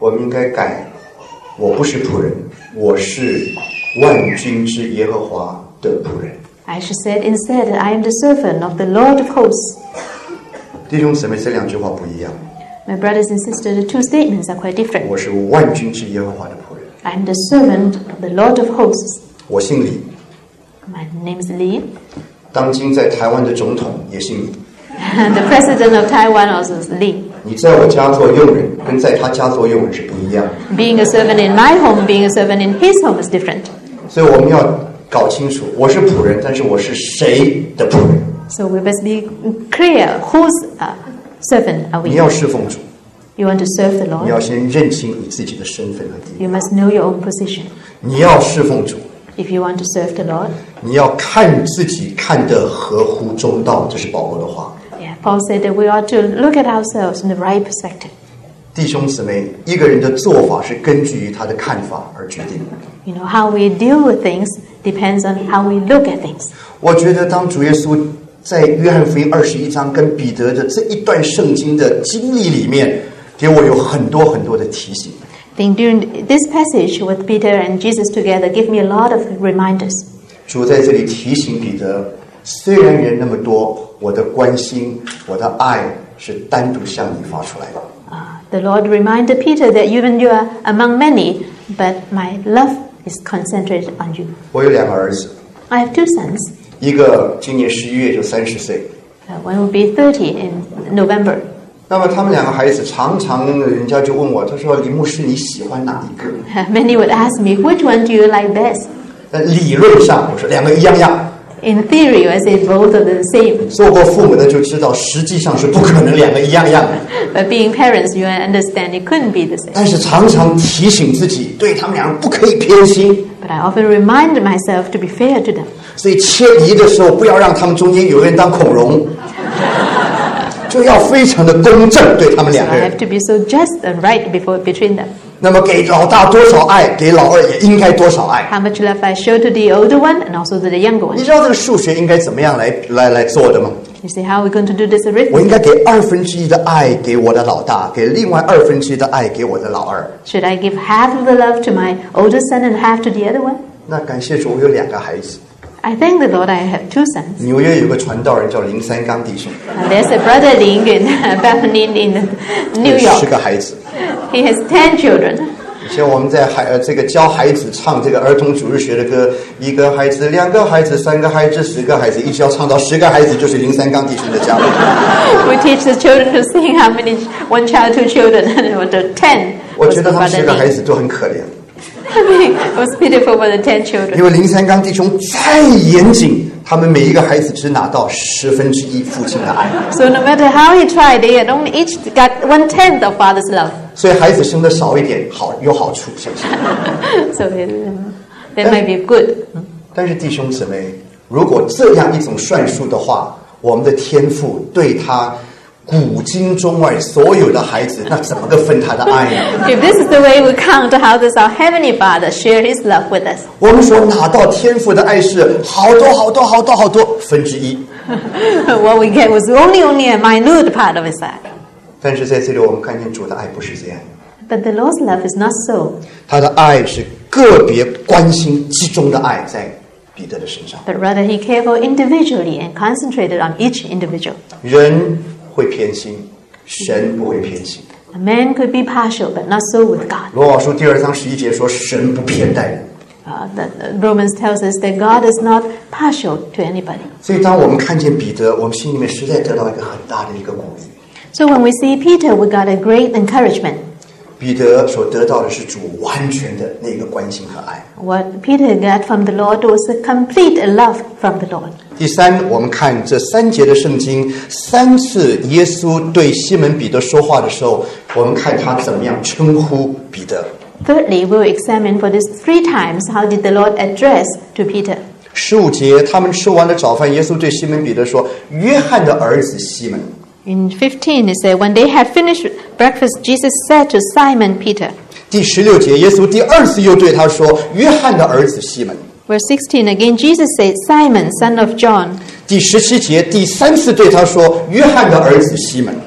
A: 我们应该改，我不是仆人，我是万军之耶和华的仆人。
B: I should say instead that I am the servant of the Lord of hosts.
A: 弟兄姊妹，这两句话不一样。
B: My brothers and sisters, the two statements are quite different.
A: 我是万军之耶和华的仆人。
B: I am the servant of the Lord of hosts.
A: 我姓李。
B: My name is Li.
A: 当今在台湾的总统也姓李。
B: The president of Taiwan also is Li.
A: 你在我家做佣人，跟在他家做佣人是不一样。
B: Being a servant in my home, being a servant in his home is different.
A: 所以我们要搞清楚，我是仆人，但是我是谁的仆人？
B: So we must be clear whose uh, servant are
A: 你
B: we.
A: 要侍奉主，
B: You want to serve the
A: 你要
B: Lord,
A: 先认清你自己的身份和地位。
B: you must know your own position.
A: 你要侍奉主，
B: If you want to serve the Lord,
A: 你要看自己看得合乎中道，这是保罗的话。
B: yeah, Paul said that we ought to look at ourselves in the right perspective.
A: 弟兄姊妹，一个人的做法是根据于他的看法而决定的。
B: You know, how we deal with things depends on how we look at things.
A: 我觉得当主耶稣在约翰福音二十一章跟彼得的这一段圣经的经历里面，给我有很多很多的提醒。
B: I think during this passage with Peter and Jesus together give me a lot of reminders.
A: 主在这里提醒彼得，虽然人那么多，我的关心，我的爱是单独向你发出来的。
B: Uh, the Lord reminded Peter that even you are among many, but my love is concentrated on you.
A: 我有两个儿子，
B: I have two sons.
A: 一个今年十一月就三十岁，
B: Uh, one will be thirty in November.
A: 那么他们两个孩子常常人家就问我，他说李牧师你喜欢哪一个？
B: Many would ask me, which one do you like best?
A: 那理论上我说两个一样样，
B: In theory, I say both are the same.
A: 做过父母的就知道，实际上是不可能两个一样样的。
B: But being parents, you understand it couldn't be the same.
A: 但是常常提醒自己，对他们两个不可以偏心。
B: But I often remind myself to be fair to them.
A: 所以切离的时候，不要让他们中间有人当孔融，就要非常的公正对他们
B: So
A: 两个
B: I
A: 人
B: have。to be so just and right before between them.
A: 那么给老大多少爱，给老二也应该多少爱。
B: How much love I show to the older one and also to the younger
A: 你
B: one.
A: 知道这个数学应该怎么样来来来做的吗？
B: You see, how are we going to do this
A: 我
B: arithmetic?
A: 应该给二分之一的爱给我的老大，给另外二分之一的爱给我的老二。
B: Should I give half of the love to my older son and half to the other one?
A: 那感谢主，我有两个孩子。
B: I thank the Lord I have two sons.
A: 纽约有个传道人叫林三刚弟兄，
B: Uh, there's a brother Ling in Bethany in New
A: 十
B: York.
A: 个孩子。
B: He has ten children.
A: 以前我们在孩呃这个教孩子唱这个儿童主日学的歌，一个孩子、两个孩子、三个孩子、十个孩子，一直要唱到十个孩子，就是林三刚弟兄的家里。
B: We teach the children to sing how many, one child, two children, and the ten
A: 我
B: was
A: 觉
B: the
A: 得他们十
B: brother
A: 个孩
B: Ling.
A: 子都很可怜，
B: I mean, it was pitiful for the ten children.
A: 因为林三刚弟兄太严谨，他们每一个孩子只拿到十分之一父亲的爱，
B: So no matter how he tried, they had only each got one tenth of father's love.
A: 所以孩子生的少一点好有好处，相信。
B: So it, um, that might be good.
A: 但是弟兄姊妹，如果这样一种算术的话，我们的天父对他古今中外所有的孩子，那怎么个分他的爱呢？
B: If this is the way we count, how does our Heavenly Father share His love with us?
A: 我们所拿到天父的爱是好多好多好多好多分之一，
B: What we get was only only a minute part of His love.
A: 但是在这里我们看见主的爱不是这样，
B: But the Lord's love is not so.
A: 他的爱是个别关心集中的爱在彼得的身上。
B: But rather He cared for individually and concentrated on each individual.
A: 人会偏心，神不会偏心。
B: A man could be partial, but not so with God.
A: 罗马书第二章十一节说，神不偏待人。
B: Uh, the, the Romans tells us that God is not partial to anybody.
A: 所以当我们看见彼得，我们心里面实在得到一个很大的一个鼓励。
B: So when we see Peter, we got a great encouragement.
A: 彼得所得到的是主完全的那个关心和爱。
B: What Peter got from the Lord was a complete love from the Lord.
A: 第三，我们看这三节的圣经，三次耶稣对西门彼得说话的时候，我们看他怎么样称呼彼得。
B: Thirdly, we'll examine for this three times how did the Lord address to Peter.
A: 十五节，他们吃完了早饭，耶稣对西门彼得说：“约翰的儿子西门。”
B: In fifteen, it said, when they had finished breakfast, Jesus said to Simon Peter.
A: 第十六节，耶稣第二次又对他说：“约翰的儿子西门。”
B: Verse sixteen, again Jesus said, Simon, son of John.
A: 第十七节，第三次对他说：“约翰的儿子西门。”
B: Uh,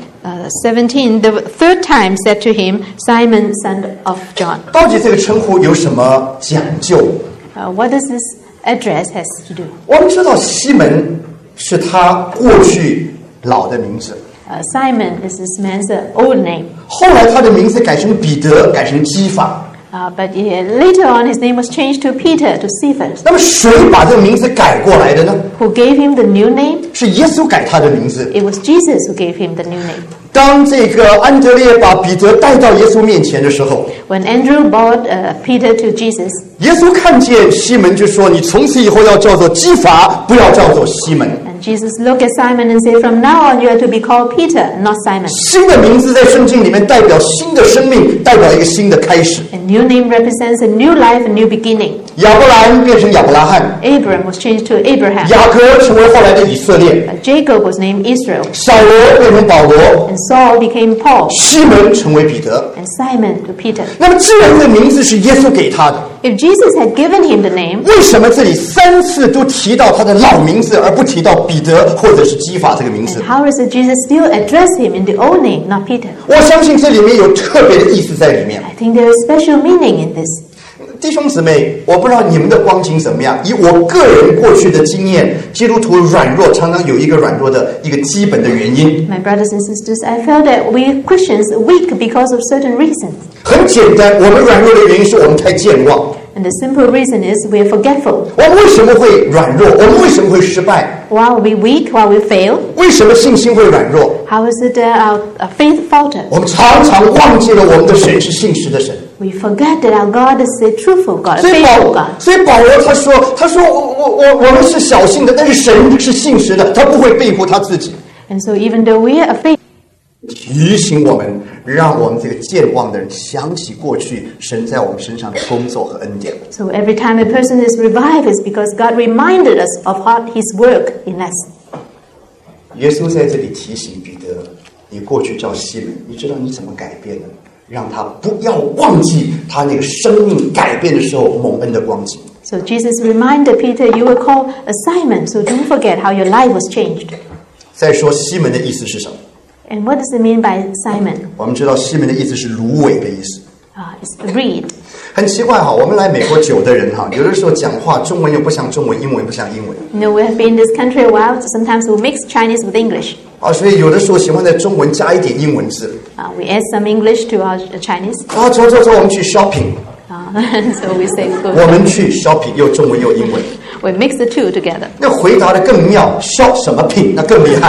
B: uh, seventeen, the third time said to him, Simon, son of John.
A: 到底这个称呼有什么讲究？
B: Uh, what does this address has to do?
A: 我们知道西门是他过去老的名字，
B: Uh, Simon is this man's uh, old name.
A: 后来他的名字改成彼得，改成基法。
B: Uh, but uh, later on, his name was changed to Peter, to Cephas.
A: 那么谁把这个名字改过来的呢？
B: Who gave him the new name?
A: 是耶稣改他的名字。
B: It was Jesus who gave him the new name.
A: 当这个安德烈把彼得带到耶稣面前的时候，
B: When Andrew brought uh, Peter to Jesus,
A: 耶稣看见西门就说：“你从此以后要叫做基法，不要叫做西门。”
B: and Jesus looked at Simon and said, From now on, you are to be called Peter, not Simon.
A: 新的名字在圣经里面代表新的生命，代表一个新的开始。
B: A new name represents a new life, a new beginning.
A: 亚伯兰变成亚伯拉罕，
B: Abram was changed to Abraham.
A: 雅各成为后来的以色列，
B: Uh, Jacob was named Israel.
A: 扫罗变成保罗，
B: And Saul became Paul.
A: 西门成为彼得。
B: And Simon to Peter.
A: 那么，既然这个名字是耶稣给他的，
B: If Jesus had given him the name,
A: 为什么这里三次都提到他的老名字，而不提到彼得或者是基法这个名字
B: and？ how is it Jesus still address him in the old name, not Peter?
A: 我相信这里面有特别的意思在里面。
B: I think there is special meaning in this.
A: 弟兄姊妹，我不知道你们的光景怎么样。以我个人过去的经验，基督徒软弱常常有一个软弱的一个基本的原因，
B: My brothers and sisters, I felt that we Christians are weak because of certain reasons.
A: 很简单，我们软弱的原因是我们太健忘。
B: And the simple reason is we are forgetful.
A: 我们为什么会软弱？我们为什么会失败？
B: Why are we weak? Why we fail?
A: 为什么信心会软弱？
B: How is it that our, our faith falter?
A: 我们常常忘记了我们的神是信实的神。
B: We forget that our God is a truthful God, a
A: 所以
B: faithful
A: 保，
B: God.
A: 所以保罗他说，他说我我我我们是小信的，但是神是信实的，他不会背负他自己。
B: And so even though we are faithful,
A: 提醒我们，让我们这个健忘的人想起过去神在我们身上的工作和恩典。
B: so every time a person is revived, it's because God reminded us of how His work in us.
A: 耶稣在这里提醒彼得，你过去叫西门，你知道你怎么改变的？让他不要忘记他那个生命改变的时候蒙恩的光景。
B: So Jesus reminded Peter, you were called a Simon, so don't forget how your life was changed.
A: 再说西门的意思是什么？
B: And what does it mean by Simon?
A: 我们知道西门的意思是芦苇的意思。
B: Uh, it's reed.
A: 很奇怪哈，我们来美国久的人哈，有的时候讲话中文又不像中文，英文又不像英文
B: You know, we have been in this country a while, so sometimes we mix Chinese with English.
A: 啊，所以有的时候喜欢在中文加一点英文字
B: Uh, we add some English to our uh, Chinese.
A: 啊。走走走，我们去 shopping，
B: Uh, so we say we
A: 我
B: go.
A: 们去 shopping 又中文又英文，
B: We mix the two together.
A: 那回答的更妙，shop 什么品那更厉害。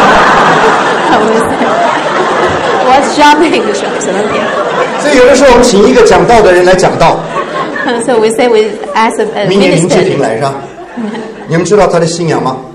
B: we say, what's shopping? Shop something.
A: 所以有的时候我们请一个讲道的人来讲道，
B: So we say we ask a, a
A: 明年林志
B: minister.
A: 平来是吧？你们知道他的信仰吗？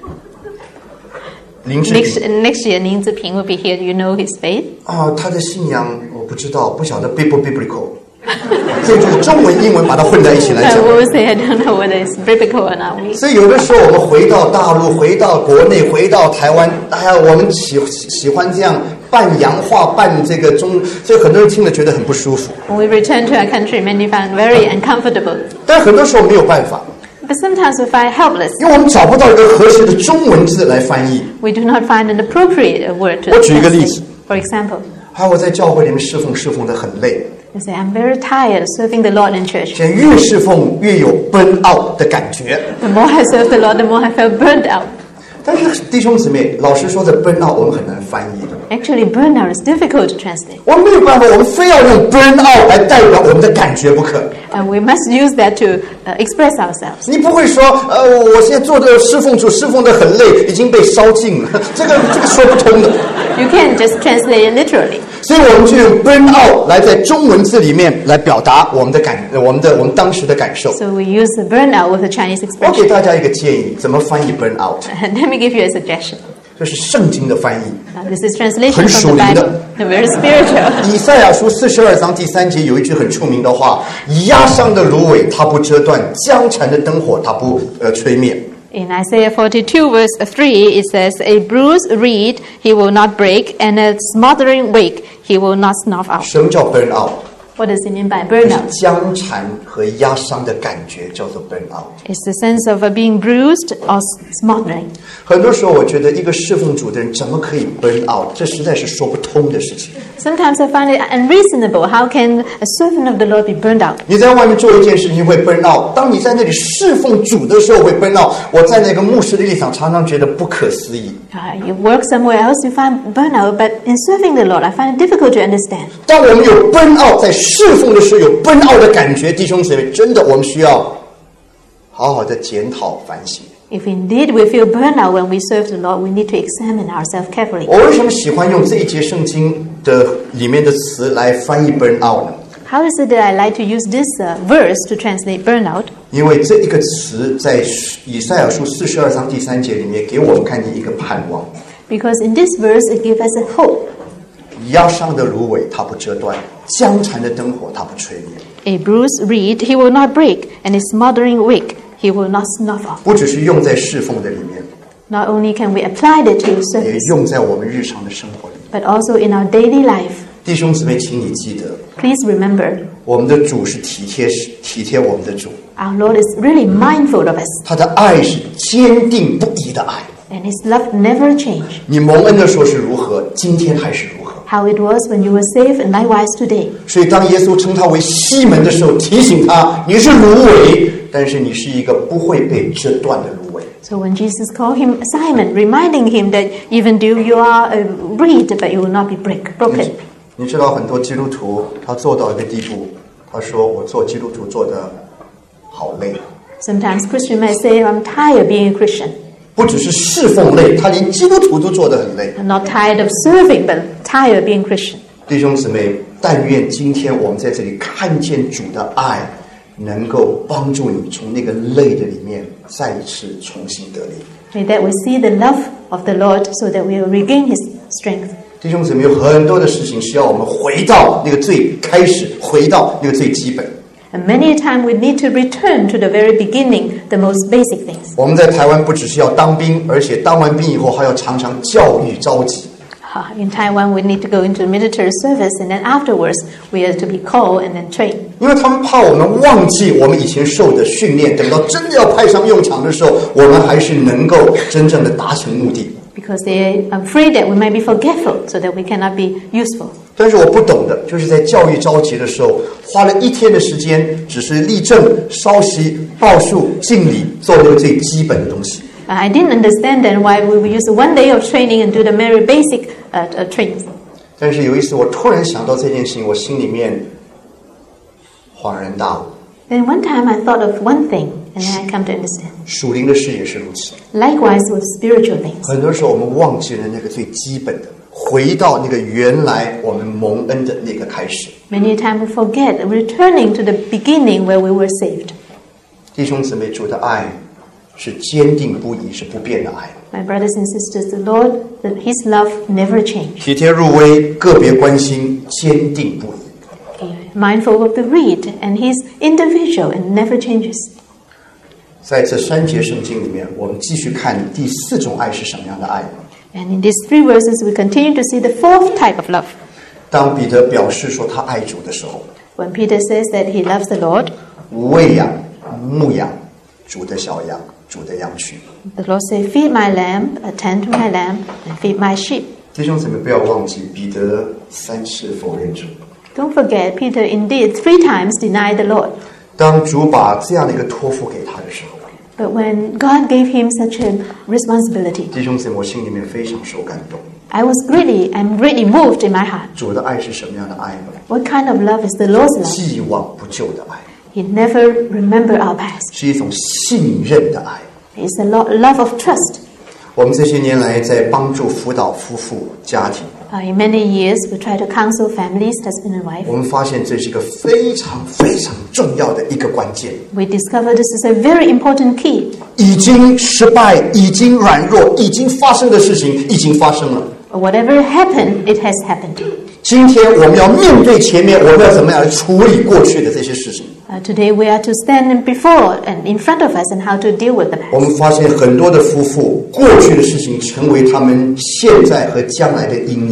A: 林志
B: Next
A: 平
B: next year, Ning Ziping will be here. Do you know his faith?
A: 啊，他的信仰我不知道，不晓得 biblical biblical， 所以就是中文英文把它混在一起来
B: Uh,
A: 讲。
B: we will say I don't know whether it's biblical or not. We
A: 所以有的时候我们回到大陆，回到国内，回到台湾，哎呀，我们喜喜欢这样半洋话，半这个中，所以很多人听了觉得很不舒服。
B: when we return to our country, many find very uncomfortable.
A: 但很多时候没有办法，
B: But sometimes we find helpless.
A: 因为我们找不到一个合适的中文字来翻译。
B: We do not find an appropriate word to
A: 我举一个例子。
B: translate. For example,
A: 还有我在教会里面侍奉，侍奉的很累，
B: you say, I'm very tired of serving the Lord in church.
A: 现在越侍奉越有 burn out 的感觉。
B: The more I serve the Lord, the more I felt burned out.
A: 但是弟兄姊妹，老实说，这 burn out 我们很难翻译的。
B: Actually, burnout is difficult to translate.
A: 我们没有办法，我们非要用 burn out 来代表我们的感觉不可。
B: And we must use that to uh, express ourselves.
A: 你不会说，呃，我现在做的侍奉主，侍奉的很累，已经被烧尽了，这个这个说不通的。
B: You can't just translate it literally.
A: 所以我们就用 burn out 来在中文字里面来表达我们的感，我们的我们当时的感受。
B: So we use the burnout with the Chinese
A: 我给
B: expression.
A: 大家一个建议，怎么翻译 burn out？
B: Let me give you a suggestion.
A: 这是圣经的翻译。
B: Uh, this is translation
A: 很
B: from
A: 属
B: the
A: 灵的。
B: Bible. Very spiritual.
A: 以赛亚书四十二章第三节有一句很出名的话：压伤的芦苇它不折断，将残的灯火它不呃吹灭。
B: In Isaiah forty-two verse three, it says, A bruised reed he will not break, and a smothering wick he will not snuff out.
A: 什么叫 burn out？
B: What does it mean by
A: 就是
B: burnout?
A: 僵缠和压伤的感觉，叫做 burnout。
B: It's the sense of uh, being bruised or smothering.
A: 很多时候，我觉得一个侍奉主的人怎么可以 burn out？ 这实在是说不通的事情。
B: Sometimes I find it unreasonable. How can a servant of the Lord be burned out?
A: 你在外面做一件事情会 burn out， 当你在那里侍奉主的时候会 burn out。 我在那个牧师的立场，常常觉得不可思议。
B: Uh, you work somewhere else, you find burnout, but in serving the Lord, I find it difficult to understand.
A: 当我们有 burn out， 在侍奉的时候有 burn out 的感觉，弟兄姊妹，真的我们需要好好的检讨反省。
B: If indeed we feel burnout when we serve the Lord, we need to examine ourselves carefully.
A: 我为什么喜欢用这一节圣经的里面的词来翻译 burn out 呢？
B: How is it that I like to use this uh, verse to translate burnout?
A: 因为这一个词在以赛亚书四十二章第三节里面给我们看见一个盼望。
B: Because in this verse, it gives us a hope.
A: 压伤的芦苇它不折断，僵缠的灯火它不吹灭。
B: A bruised reed he will not break, and a smothering wick he will not snuff off.
A: 不只是用在侍奉的里面，
B: Not only can we apply it to
A: 也
B: service,
A: 用在我们日常的生活里。
B: but also in our daily life.
A: 弟兄姊妹，请你记得，
B: Please remember,
A: 我们的主是体贴体贴我们的主，
B: our Lord is really mindful of us,
A: 他的爱是坚定不移的爱。
B: and His love never changes.
A: 你蒙恩的时候是如何，今天还是如何。
B: How it was when you were saved, and likewise today.
A: 所以当耶稣称他为西门的时候，提醒他你是芦苇，但是你是一个不会被折断的芦苇。
B: So when Jesus called him Simon, reminding him that even though you are a reed, but you will not be break, broken.
A: 你知道很多基督徒他做到一个地步，他说我做基督徒做得好累，
B: Sometimes Christians may say, I'm tired of being a Christian.
A: 不只是侍奉累，他连基督徒都做得很累。
B: I'm not tired of serving, but tired of being Christian.
A: 弟兄姊妹，但愿今天我们在这里看见主的爱，能够帮助你从那个累的里面再一次重新得力。
B: May that we see the love of the Lord so that we will regain His strength.
A: 弟兄姊妹，有很多的事情是要我们回到那个最开始，回到那个最基本。
B: And many a time we need to return to the very beginning, the most basic things.
A: 我们在台湾不只是要当兵，而且当完兵以后还要常常教育召集。
B: Uh, In Taiwan, we need to go into military service, and then afterwards, we are to be called and then trained.
A: 因为他们怕我们忘记我们以前受的训练，等到真的要派上用场的时候，我们还是能够真正的达成目的。
B: Because they are afraid that we might be forgetful, so that we cannot be useful.
A: 但是我不懂的，就是在教育召集的时候，花了一天的时间，只是立正、稍息、报数、敬礼，做那个最基本的东西。
B: Uh, I didn't understand then why we would use one day of training and do the very basic uh, uh, trainings.
A: 但是有一次，我突然想到这件事情，我心里面恍然大悟。
B: Then one time I thought of one thing, and then I come to understand.
A: 属灵的事也是如此。
B: Likewise with spiritual things.
A: 很多时候我们忘记了那个最基本的，回到那个原来我们蒙恩的那个开始。
B: Many a time we forget, returning to the beginning where we were saved.
A: 弟兄姊妹，主的爱是坚定不移，是不变的爱。
B: My brothers and sisters, the Lord, the, His love never changed.
A: 体贴入微，个别关心，坚定不移。
B: Mindful of the reed, and He's individual and never changes.
A: 在这三节圣经里面，我们继续看第四种爱是什么样的爱。
B: And in these three verses, we continue to see the fourth type of love.
A: 当彼得表示说他爱主的时候，
B: When Peter says that he loves the Lord,
A: 喂养、牧养主的小羊，主的羊群。
B: the Lord says, feed my lamb, attend to my lamb, and feed my sheep.
A: 弟兄姊妹，不要忘记，彼得三次否认主。
B: Don't forget, Peter indeed three times denied the Lord.
A: 当主把这样的一个托付给他的时候，
B: But when God gave him such a responsibility,
A: 弟兄姊妹，我心里面非常受感动。
B: I was greatly, I'm greatly moved in my heart.
A: 主的爱是什么样的爱呢？
B: What kind of love is the Lord's love?
A: 既往不咎的爱，
B: He never remember our past.
A: 是一种信任的爱。
B: It's a lo- love of trust.
A: 我们这些年来在帮助辅导夫妇家庭，
B: Uh, in many years, we try to counsel families, husband and wife.
A: 我们发现这是一个非常非常重要的一个关键。
B: We discover this is a very important key.
A: 已经失败、已经软弱、已经发生的事情已经发生了。
B: Whatever happened, it has happened.
A: 今天我们要面对前面，我们要怎么样来处理过去的这些事情？
B: Uh, today, we are to stand before and in front of us and how to deal with the
A: 我
B: past.
A: 们发现很多的夫妇，过去的事情成为他们现在和将来的阴影。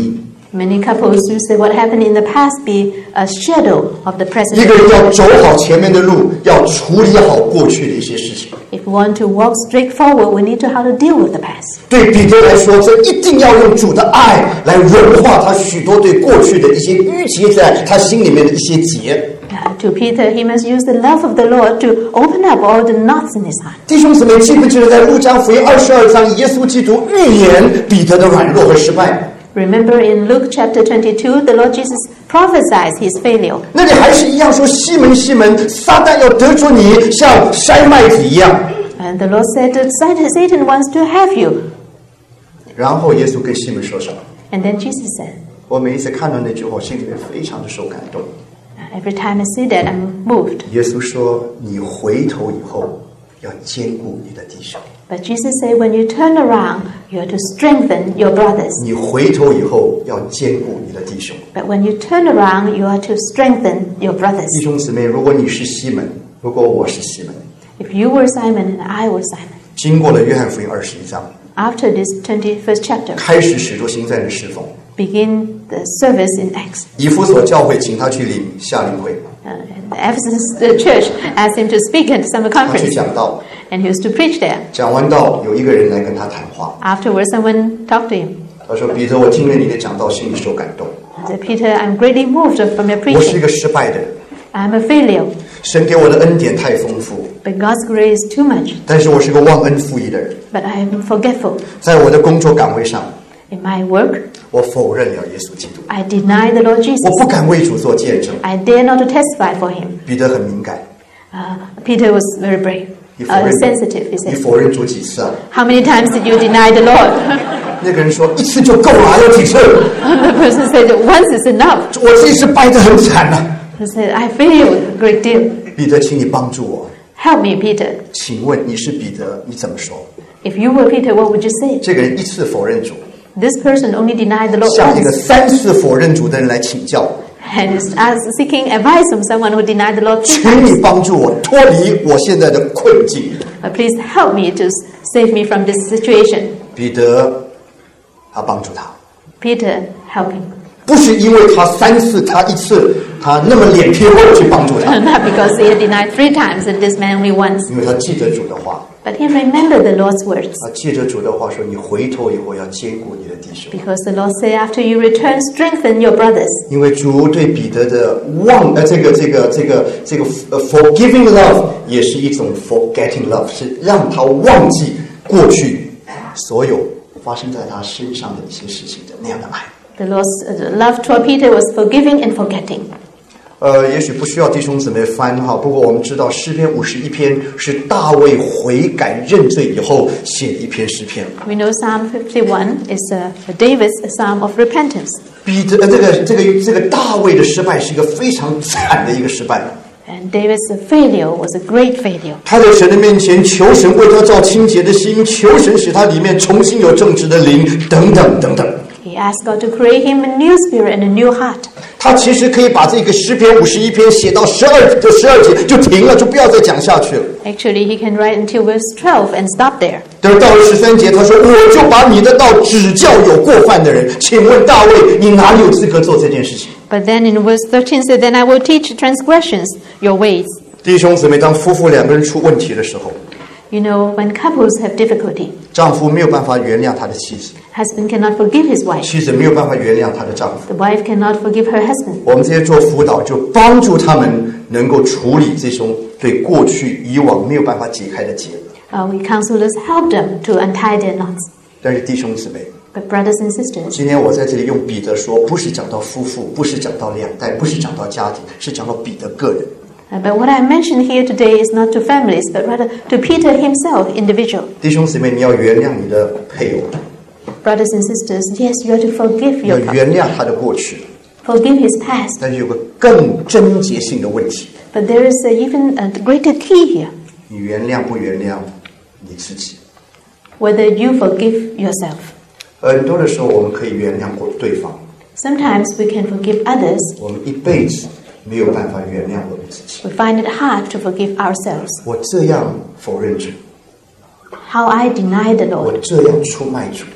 B: Many couples who say what happened in the past be a shadow of the present.
A: 一个人要走好前面的路，要处理好过去的一些事情。
B: If we want to walk straight forward, we need to how to deal with the past.
A: 对彼得来说，这一定要用主的爱来融化他许多对过去的一些淤积在他心里面的一些结。
B: Uh, to Peter, he must use the love of the Lord to open up all the knots in his heart.
A: 弟兄姊妹，记不记得在路加福音二十二章，耶稣基督预言彼得的软弱和失败？
B: Remember in Luke chapter twenty-two, the Lord Jesus prophesied his failure.
A: 那里还是一样说，西门西门，撒旦要得着你，像筛麦子一样。
B: And the Lord said that Satan wants to have you.
A: 然后耶稣跟西门说什么？
B: And then Jesus said,
A: 我每一次看到那句话，心里面非常的受感动。
B: every time I see that, I'm moved.
A: 耶稣说：“你回头以后，要兼顾你的弟兄。”
B: But Jesus said, when you turn around, you are to strengthen your brothers.
A: 你回头以后要兼顾你的弟兄。
B: But when you turn around, you are to strengthen your brothers.
A: 弟兄姊妹，如果你是西门，如果我是西门，
B: If you were Simon and I were Simon,
A: 经过了约翰福音二十一章，
B: after this twenty-first chapter,
A: 开始使徒行传的侍奉，
B: begin the service in Acts.
A: 以弗所教会请他去领夏令会，
B: Uh, the Ephesus the church asked him to speak at the summer
A: 他去
B: conference,
A: 讲道，
B: and he was to preach there.
A: 讲完道，有一个人来跟他谈话，
B: Afterwards, someone talked to him.
A: 他说：“彼得，我听了你的讲道，心里受感动。
B: I said, Peter, I'm greatly moved from your
A: 我是一
B: preaching.
A: 个失败的人，
B: I'm a failure,
A: 神给我的恩典太丰富，
B: but God's grace is too much.
A: 但是我是个忘恩负义的人，
B: But I am forgetful.
A: 在我的工作岗位上，
B: In my work,
A: 我否认了耶稣基督，
B: I deny the Lord
A: 我
B: Jesus.
A: 不敢为主做见证。”
B: I dare not to testify for him.
A: 彼得很敏感，
B: Uh, Peter was very brave,
A: 你否
B: uh,
A: 认
B: sensitive, he
A: 你
B: said.
A: 否认主几次啊？
B: How many times did you deny the Lord?
A: 那个人说一次就够了，还有几次？
B: The person said that once is enough.
A: 我这一次败得很惨啊！
B: He said, I failed a great deal.
A: 彼得，请你帮助我。
B: Help me, Peter.
A: 请问你是彼得，你怎么说？
B: If you were Peter, what would you say?
A: 这个人一次否认主，
B: This person only denied the Lord
A: 向一个
B: once
A: 三次否认主的人来请教，
B: and is as seeking advice from someone who denied the Lord three
A: 请你
B: times.
A: 帮助我脱离我现在的困境。
B: Uh, please help me to save me from this situation.
A: 彼得，他帮助他，
B: Peter, help him.
A: 不是因为他三次，他一次，他那么脸皮厚去帮助他，
B: Not because he had denied three times and this man only once.
A: 因为他记得主的话，
B: But he remembered the Lord's words.
A: 他记着主的话说：“你回头以后要兼顾你的弟兄。”
B: Because the Lord said, after you return, strengthen your brothers.
A: 因为主对彼得的忘呃这个这个这个这个呃 forgiving love 也是一种 forgetting love， 是让他忘记过去所有发生在他身上的一些事情的那样的爱。
B: The Lord's uh, love toward Peter was forgiving and forgetting.
A: 呃，也许不需要弟兄姊妹翻哈，不过我们知道诗篇五十一篇是大卫悔改认罪以后写的一篇诗篇。
B: We know Psalm fifty-one is uh, David's psalm of repentance.
A: 彼得呃这个这个这个大卫的失败是一个非常惨的一个失败。
B: And David's failure was a great failure.
A: 他在神的面前求神为他造清洁的心，求神使他里面重新有正直的灵，等等等等。
B: He asked God to create him a new spirit and a new heart.
A: 他其实可以把这个诗篇五十一篇写到十二就十二节就停了，就不要再讲下去了。
B: Actually, he can write until verse twelve and stop there.
A: 但是到了十三节，他说：“我就把你的道指教有过犯的人。”请问大卫，你哪里有资格做这件事情？
B: But then in verse thirteen said, Then I will teach transgressions your ways.
A: 弟兄姊妹，当夫妇两个人出问题的时候，
B: You know, when couples have difficulty,
A: 丈夫没有办法原谅他的妻子，
B: husband cannot forgive his wife.
A: 妻子没有办法原谅他的丈夫。
B: The wife cannot forgive her husband.
A: 我们这些做辅导，就帮助他们能够处理这种对过去以往没有办法解开的结。
B: Uh, we counselors help them to untie their knots.
A: 但是弟兄姊妹，
B: But brothers and sisters,
A: 今天我在这里用彼得说，不是讲到夫妇，不是讲到两代，不是讲到家庭，是讲到彼得个人。
B: uh, but what I mention here today is not to families, but rather to Peter himself, individual.
A: 弟兄姊妹，你要原谅你的配偶，
B: Brothers and sisters, yes, you are to forgive
A: 你要
B: your couple,
A: 原谅他的过去，
B: forgive his past.
A: 但是有个更症结性的问题，
B: But there is a, even a greater key here,
A: 你原谅不原谅你自己？
B: whether you forgive yourself.
A: 很多的时候，我们可以原谅过对方，
B: Sometimes we can forgive others.
A: 我们一辈子没有办法原谅我们自己。
B: We find it hard to forgive ourselves.
A: 我这样否认主，
B: How I deny the
A: 我
B: Lord,
A: 这样出卖主，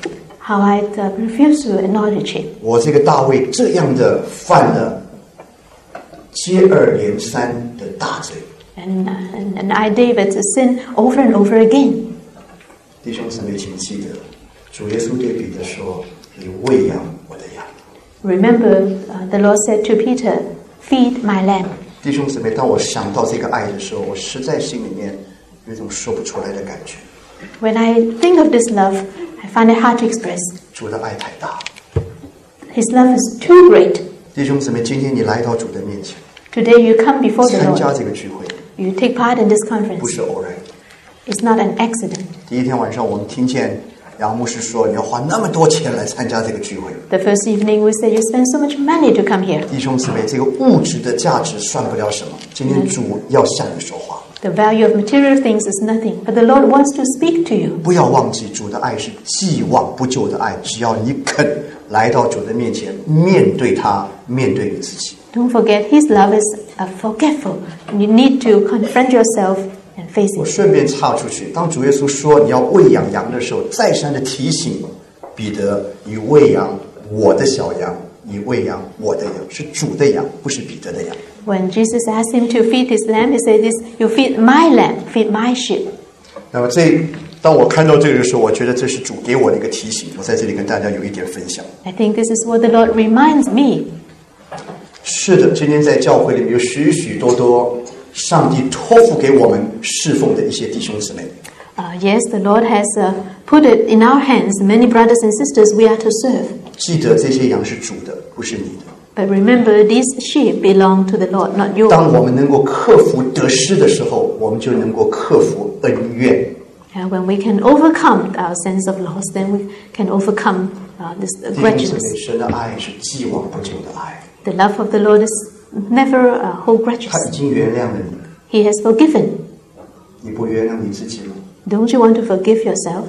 B: how I uh, refuse to acknowledge it.
A: 我这个大卫这样的犯了接二连三的大罪。
B: And, uh, and, and I, David, sin over and over again.
A: 弟兄姊妹，请记得，主耶稣对彼得说：“你喂养我的羊。”
B: Remember, uh, the Lord said to Peter, "Feed my lamb."
A: 弟兄姊妹，当我想到这个爱的时候，我实在心里面有一种说不出来的感觉。
B: When I think of this love, I find it hard to express.
A: 主的爱太大，
B: His love is too great.
A: 弟兄姊妹，今天你来到主的面前，
B: Today you come before the
A: 参加
B: Lord.
A: 这个聚会，
B: You take part in this
A: 不
B: conference.
A: 是偶然。
B: It's not an accident.
A: 第一天晚上，我们听见杨牧师说：“你要花那么多钱来参加这个聚会。”
B: The first evening we said you spend so much money to come here.
A: 弟兄姊妹，这个物质的价值算不了什么。今天主要向你说话，
B: The value of material things is nothing, but the Lord wants to speak to you.
A: 不要忘记主的爱是既往不咎的爱。只要你肯来到主的面前，面对他，面对你自己。
B: Don't forget, His love is uh, forgetful. You need to confront yourself and face
A: 我
B: it.
A: 顺便插出去，当主耶稣说你要喂养羊的时候，再三的提醒彼得：你喂养我的小羊，你喂养我的羊，是主的羊，不是彼得的羊。
B: When Jesus asked him to feed his lamb, he said this, "You feed my lamb, feed my sheep."
A: 那么这，当我看到这个的时候，我觉得这是主给我的一个提醒。我在这里跟大家有一点分享。
B: I think this is what the Lord reminds me.
A: 是的，今天在教会里面有许许多多上帝托付给我们侍奉的一些弟兄姊妹。
B: Uh, yes, the Lord has uh, put it in our hands, many brothers and sisters we are to serve.
A: 记得这些羊是主的，不是你的。
B: But remember, these sheep belong to the Lord, not yours.
A: 当我们能够克服得失的时候，我们就能够克服恩怨。
B: Uh, when we can overcome our sense of loss, then we can overcome uh, this
A: 弟兄姊妹，
B: grudges.
A: 神的爱是既往不咎的爱，
B: The love of the Lord is never uh, hold
A: 他
B: grudges.
A: 已经原谅了你，
B: He has forgiven.
A: 你不原谅你自己吗？
B: Don't you want to forgive yourself?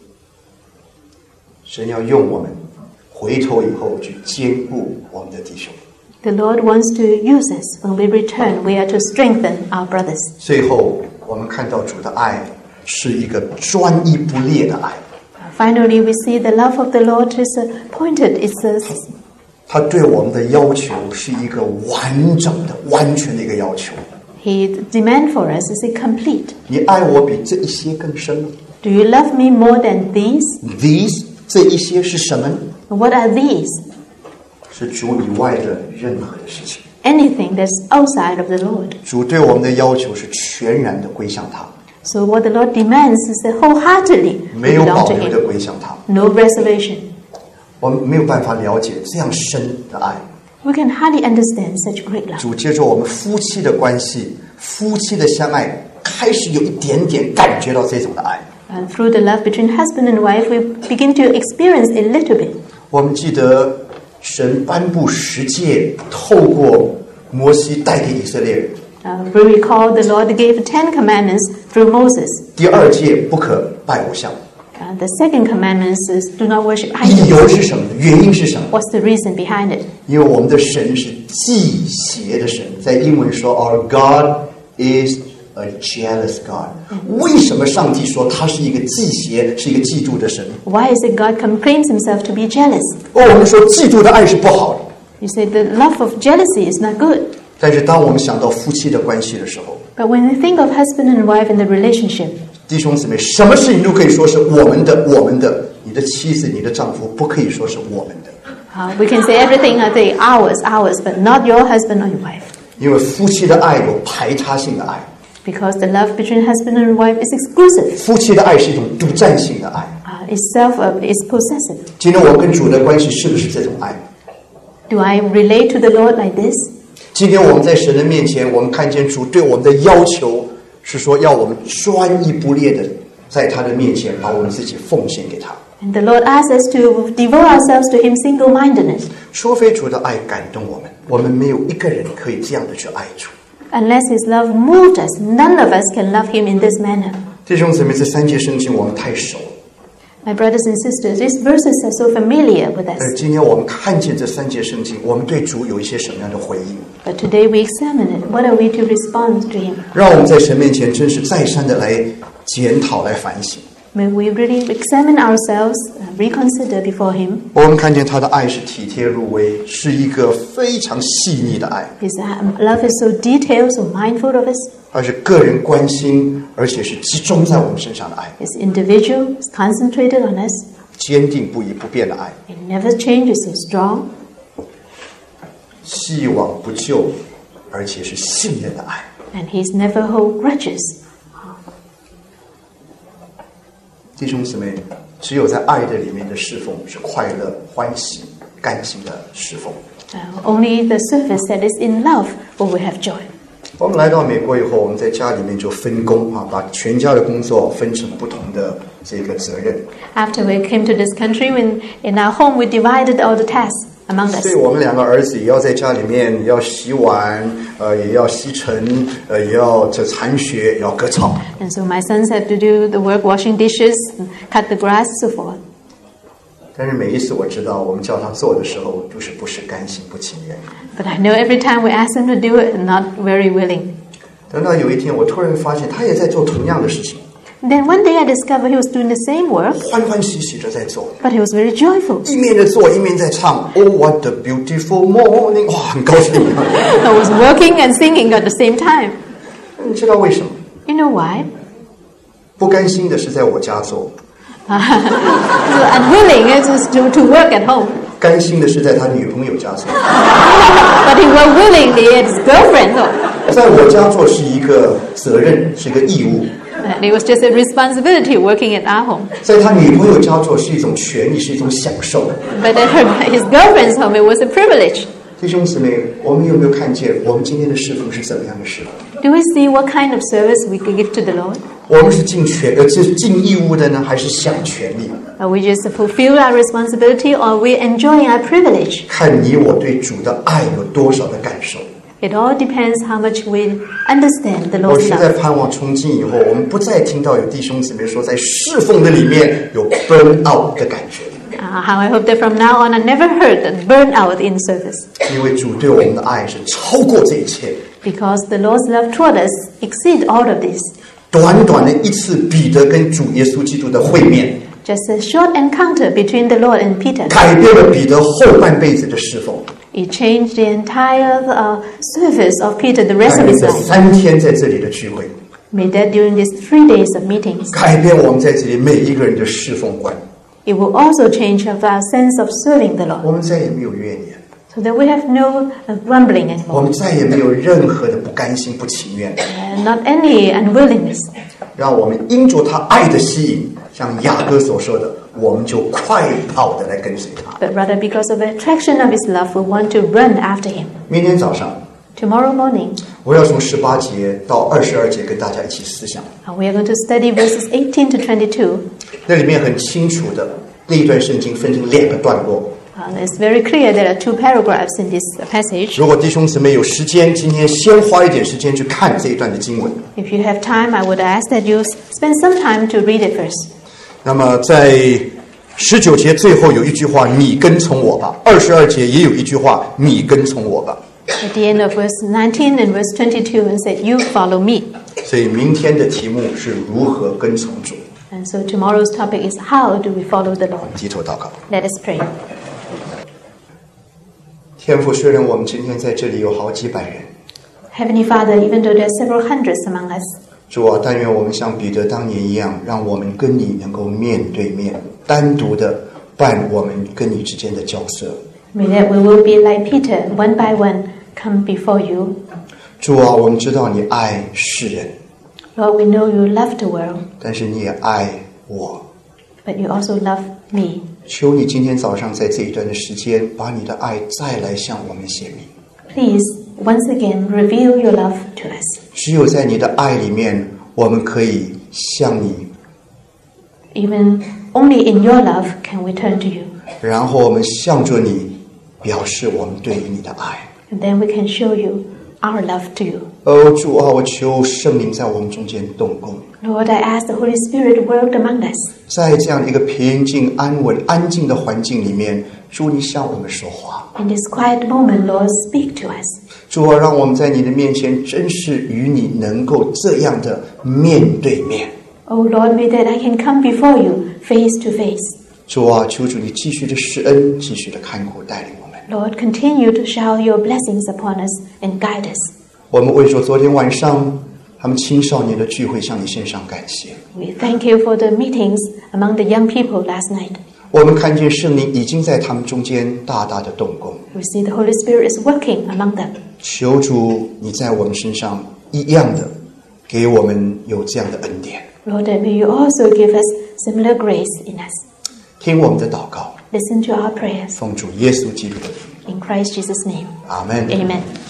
A: 神要用我们回头以后去兼顾我们的弟兄。
B: The Lord wants to use us. When we return, we are to strengthen our brothers.
A: 最后，我们看到主的爱是一个专一不裂的爱，
B: Finally, we see the love of the Lord is uh, pointed. It's a,
A: 他对我们的要求是一个完整的、完全的一个要求。
B: He demand for us is a complete.
A: 你爱我比这一些更深吗
B: Do you love me more than these?
A: ？These 这一些是什么？
B: What are these?
A: 是主以外的任何的事情。
B: Anything that's outside of the Lord.
A: 主对我们的要求是全然的归向他，
B: So what the Lord demands is that wholeheartedly we
A: 没有
B: belong
A: 保
B: to
A: 留的
B: Him.
A: 归向他。
B: No reservation.
A: 我们没有办法了解这样深的爱。
B: We can hardly understand such great love.
A: 主借着我们夫妻的关系、夫妻的相爱，开始有一点点感觉到这种的爱。
B: And through the love between husband and wife, we begin to experience a little bit.
A: 我们记得神颁布十诫，透过摩西带给以色列人。
B: Uh, we recall the Lord gave Ten Commandments through Moses.
A: 第二诫不可拜偶像，
B: Uh, the second commandment is do not worship
A: 理由
B: idols.
A: 是什么？原因是什么？
B: What's the reason behind it?
A: 因为我们的神是忌邪的神，在英文说 Our God is a jealous God。为什么上帝说他是一个忌邪，是一个嫉妒的神？
B: Why is it God complains himself to be jealous?
A: 哦，我们说嫉妒的爱是不好的，
B: You say the love of jealousy is not good.
A: 但是当我们想到夫妻的关系的时候，
B: But when we think of husband and wife in the relationship,
A: 弟兄姊妹，什么事情都可以说是我们的，我们的。你的妻子、你的丈夫不可以说是我们的，
B: uh, we can say everything are they ours, ours, but not your husband or your wife.
A: 因为夫妻的爱有排他性的爱，
B: Because the love between husband and wife is exclusive.
A: 夫妻的爱是一种独占性的爱。
B: Uh, it's self, uh, it's possessive.
A: 今天我们跟主的关系是不是这种爱？
B: Do I relate to the Lord like this?
A: 今天我们在神的面前，我们看见主对我们的要求是说，要我们专一不裂的在他的面前把我们自己奉献给他。
B: And the Lord asks us to devote ourselves to Him single-mindedness.
A: 除非主的爱感动我们，我们没有一个人可以这样的去爱主。
B: Unless His love moved us, none of us can love Him in this manner.
A: 弟兄姊妹，这三节圣经我们太熟，
B: My brothers and sisters, these verses are so familiar with
A: 但
B: us.
A: 是今天我们看见这三节圣经，我们对主有一些什么样的回应？
B: But today we examine it. What are we to respond to Him?
A: 让我们在神面前真是再三的来检讨、来反省。
B: May we really examine ourselves, uh, reconsider before Him.
A: 我们看见他的爱是体贴入微，是一个非常细腻的爱。
B: His uh, love is so detailed, so mindful of us.
A: 它是个人关心，而且是集中在我们身上的爱，
B: It's individual, it's concentrated on us.
A: 坚定不移不变的爱，
B: It never changes, so strong.
A: 既往不咎，而且是信任的爱。
B: And He's never hold grudges.
A: 弟兄姊妹，只有在爱的里面的侍奉是快乐、欢喜、甘心的侍奉。
B: Uh, only the service that is in love will we have joy.
A: 我们来到美国以后，我们在家里面就分工啊，把全家的工作分成不同的这个责任。
B: After we came to this country, when in our home we divided all the tasks among us.
A: 所以我们两个儿子也要在家里面要洗碗，呃，也要吸尘，呃，也要这铲雪，也要割草。
B: And so my sons have to do the work, washing dishes, cut the grass, so forth.
A: 但是每一次我知道，我们叫他做的时候，就是不是甘心不情愿。
B: But I know every time we ask them to do it, not very willing.
A: 等到有一天，我突然发现他也在做同样的事情，
B: Then one day I discovered he was doing the same work,
A: 欢欢喜喜的在做，
B: but he was very joyful.
A: 一面的做，一面在唱。Oh, what a beautiful morning！ 哇，很高兴。
B: I was working and singing at the same time.
A: 你知道为什么？
B: You know why?
A: 不甘心的是在我家做，
B: So unwilling is to, to work at home.
A: 甘心的是在他女朋友家做。
B: But he worked willingly at his girlfriend's home.
A: 在我家做是一个责任，是一个义务；
B: And it was just a responsibility working at our home.
A: 在他女朋友家做是一种权利，是一种享受。
B: But at her, his girlfriend's home, it was a privilege.
A: 弟兄姊妹，我们有没有看见我们今天的侍奉是怎么样的侍奉？
B: Do we see what kind of service we can give to the Lord?
A: 我们是尽权呃，是尽义务的呢，还是享权利？
B: Are we just fulfill our responsibility, or are we enjoying our privilege?
A: 看你我对主的爱有多少的感受。
B: It all depends how much we understand the
A: 我
B: Lord's
A: 实在
B: love.
A: 盼望从今以后，我们不再听到有弟兄姊妹说，在侍奉的里面有 burn out 的感觉，
B: Uh, how I hope that from now on I never heard that burnout in service.
A: 因为主对我们的爱是超过这一切。
B: Because the Lord's love toward us exceeds all of this.
A: 短短的一次彼得跟主耶稣基督的会面，
B: Just a short encounter between the Lord and Peter.
A: 改变了彼得后半辈子的侍奉。
B: It changed the entire uh, service of Peter the rest
A: 改
B: of
A: 变
B: his
A: 这
B: life.
A: 三天在这里的聚会，
B: Made that during these three days of meetings.
A: 改变我们在这里每一个人的侍奉观。
B: It will also change of our sense of serving the Lord.
A: 我们再也没有怨言，
B: So that we have no uh, grumbling
A: 我
B: anymore.
A: 们再也没有任何的不甘心、不情愿。
B: Uh, not any unwillingness.
A: 让我们因着他爱的吸引，像雅各所说的，我们就快跑的来跟随他。
B: But rather because of the attraction of his love, we want to run after him.
A: 明天早上，
B: Tomorrow morning,
A: 我要从十八节到二十二节跟大家一起思想。
B: uh, we are going to study verses eighteen to twenty-two.
A: 那里面很清楚的，那一段圣经分成两个段落。
B: Uh, it's very clear there are two paragraphs in this uh, passage.
A: 如果弟兄姊妹有时间，今天先花一点时间去看这一段的经文。
B: If you have time, I would ask that you spend some time to read it first.
A: 那么在十九节最后有一句话：“你跟从我吧。”二十二节也有一句话：“你跟从我吧。”
B: At the end of verse nineteen and verse twenty-two, and said, "You follow me."
A: 所以明天的题目是如何跟从主。
B: And so tomorrow's topic is how do we follow the Lord?
A: 低头祷告。
B: Let us pray.
A: 天父，虽然我们今天在这里有好几百人，
B: Heavenly Father, even though there are several hundreds among us,
A: 主啊，但愿我们像彼得当年一样，让我们跟你能够面对面，单独的办我们跟你之间的角色。
B: may that we will be like Peter, one by one, come before you.
A: 主啊，我们知道你爱世人，
B: Lord, we know you love the world,
A: 但是你也爱我。
B: but you also love me.
A: 求你今天早上在这一段的时间，把你的爱再来向我们显明。
B: Please, once again, reveal your love to us.
A: 只有在你的爱里面，我们可以向你，
B: Even only in your love can we turn to you.
A: 然后我们向着你表示我们对于你的爱。
B: And then we can show you our love to you.
A: 哦，主啊，我求圣灵在我们中间动工，
B: Lord, I ask the Holy Spirit work among us.
A: 在这样一个平静、安稳、安静的环境里面，主你向我们说话。
B: In this quiet moment, Lord, speak to us.
A: 主啊，让我们在你的面前，真是与你能够这样的面对面。
B: Oh Lord, may that I can come before you face to face.
A: 主啊，求主你继续的施恩，继续的看顾带领我们。
B: Lord, continue to shower your blessings upon us and guide us.
A: 我们为着昨天晚上他们青少年的聚会向你献上感谢。
B: We thank you for the meetings among the young people last night.
A: 我们看见圣灵已经在他们中间大大的动工。
B: We see the Holy Spirit is working among them.
A: 求主你在我们身上一样的给我们有这样的恩典。
B: Lord, may you also give us similar grace in us.
A: 听我们的祷告，
B: Listen to our prayers.
A: 奉主耶稣基督的名，
B: In Christ Jesus' name.
A: 阿门。
B: Amen.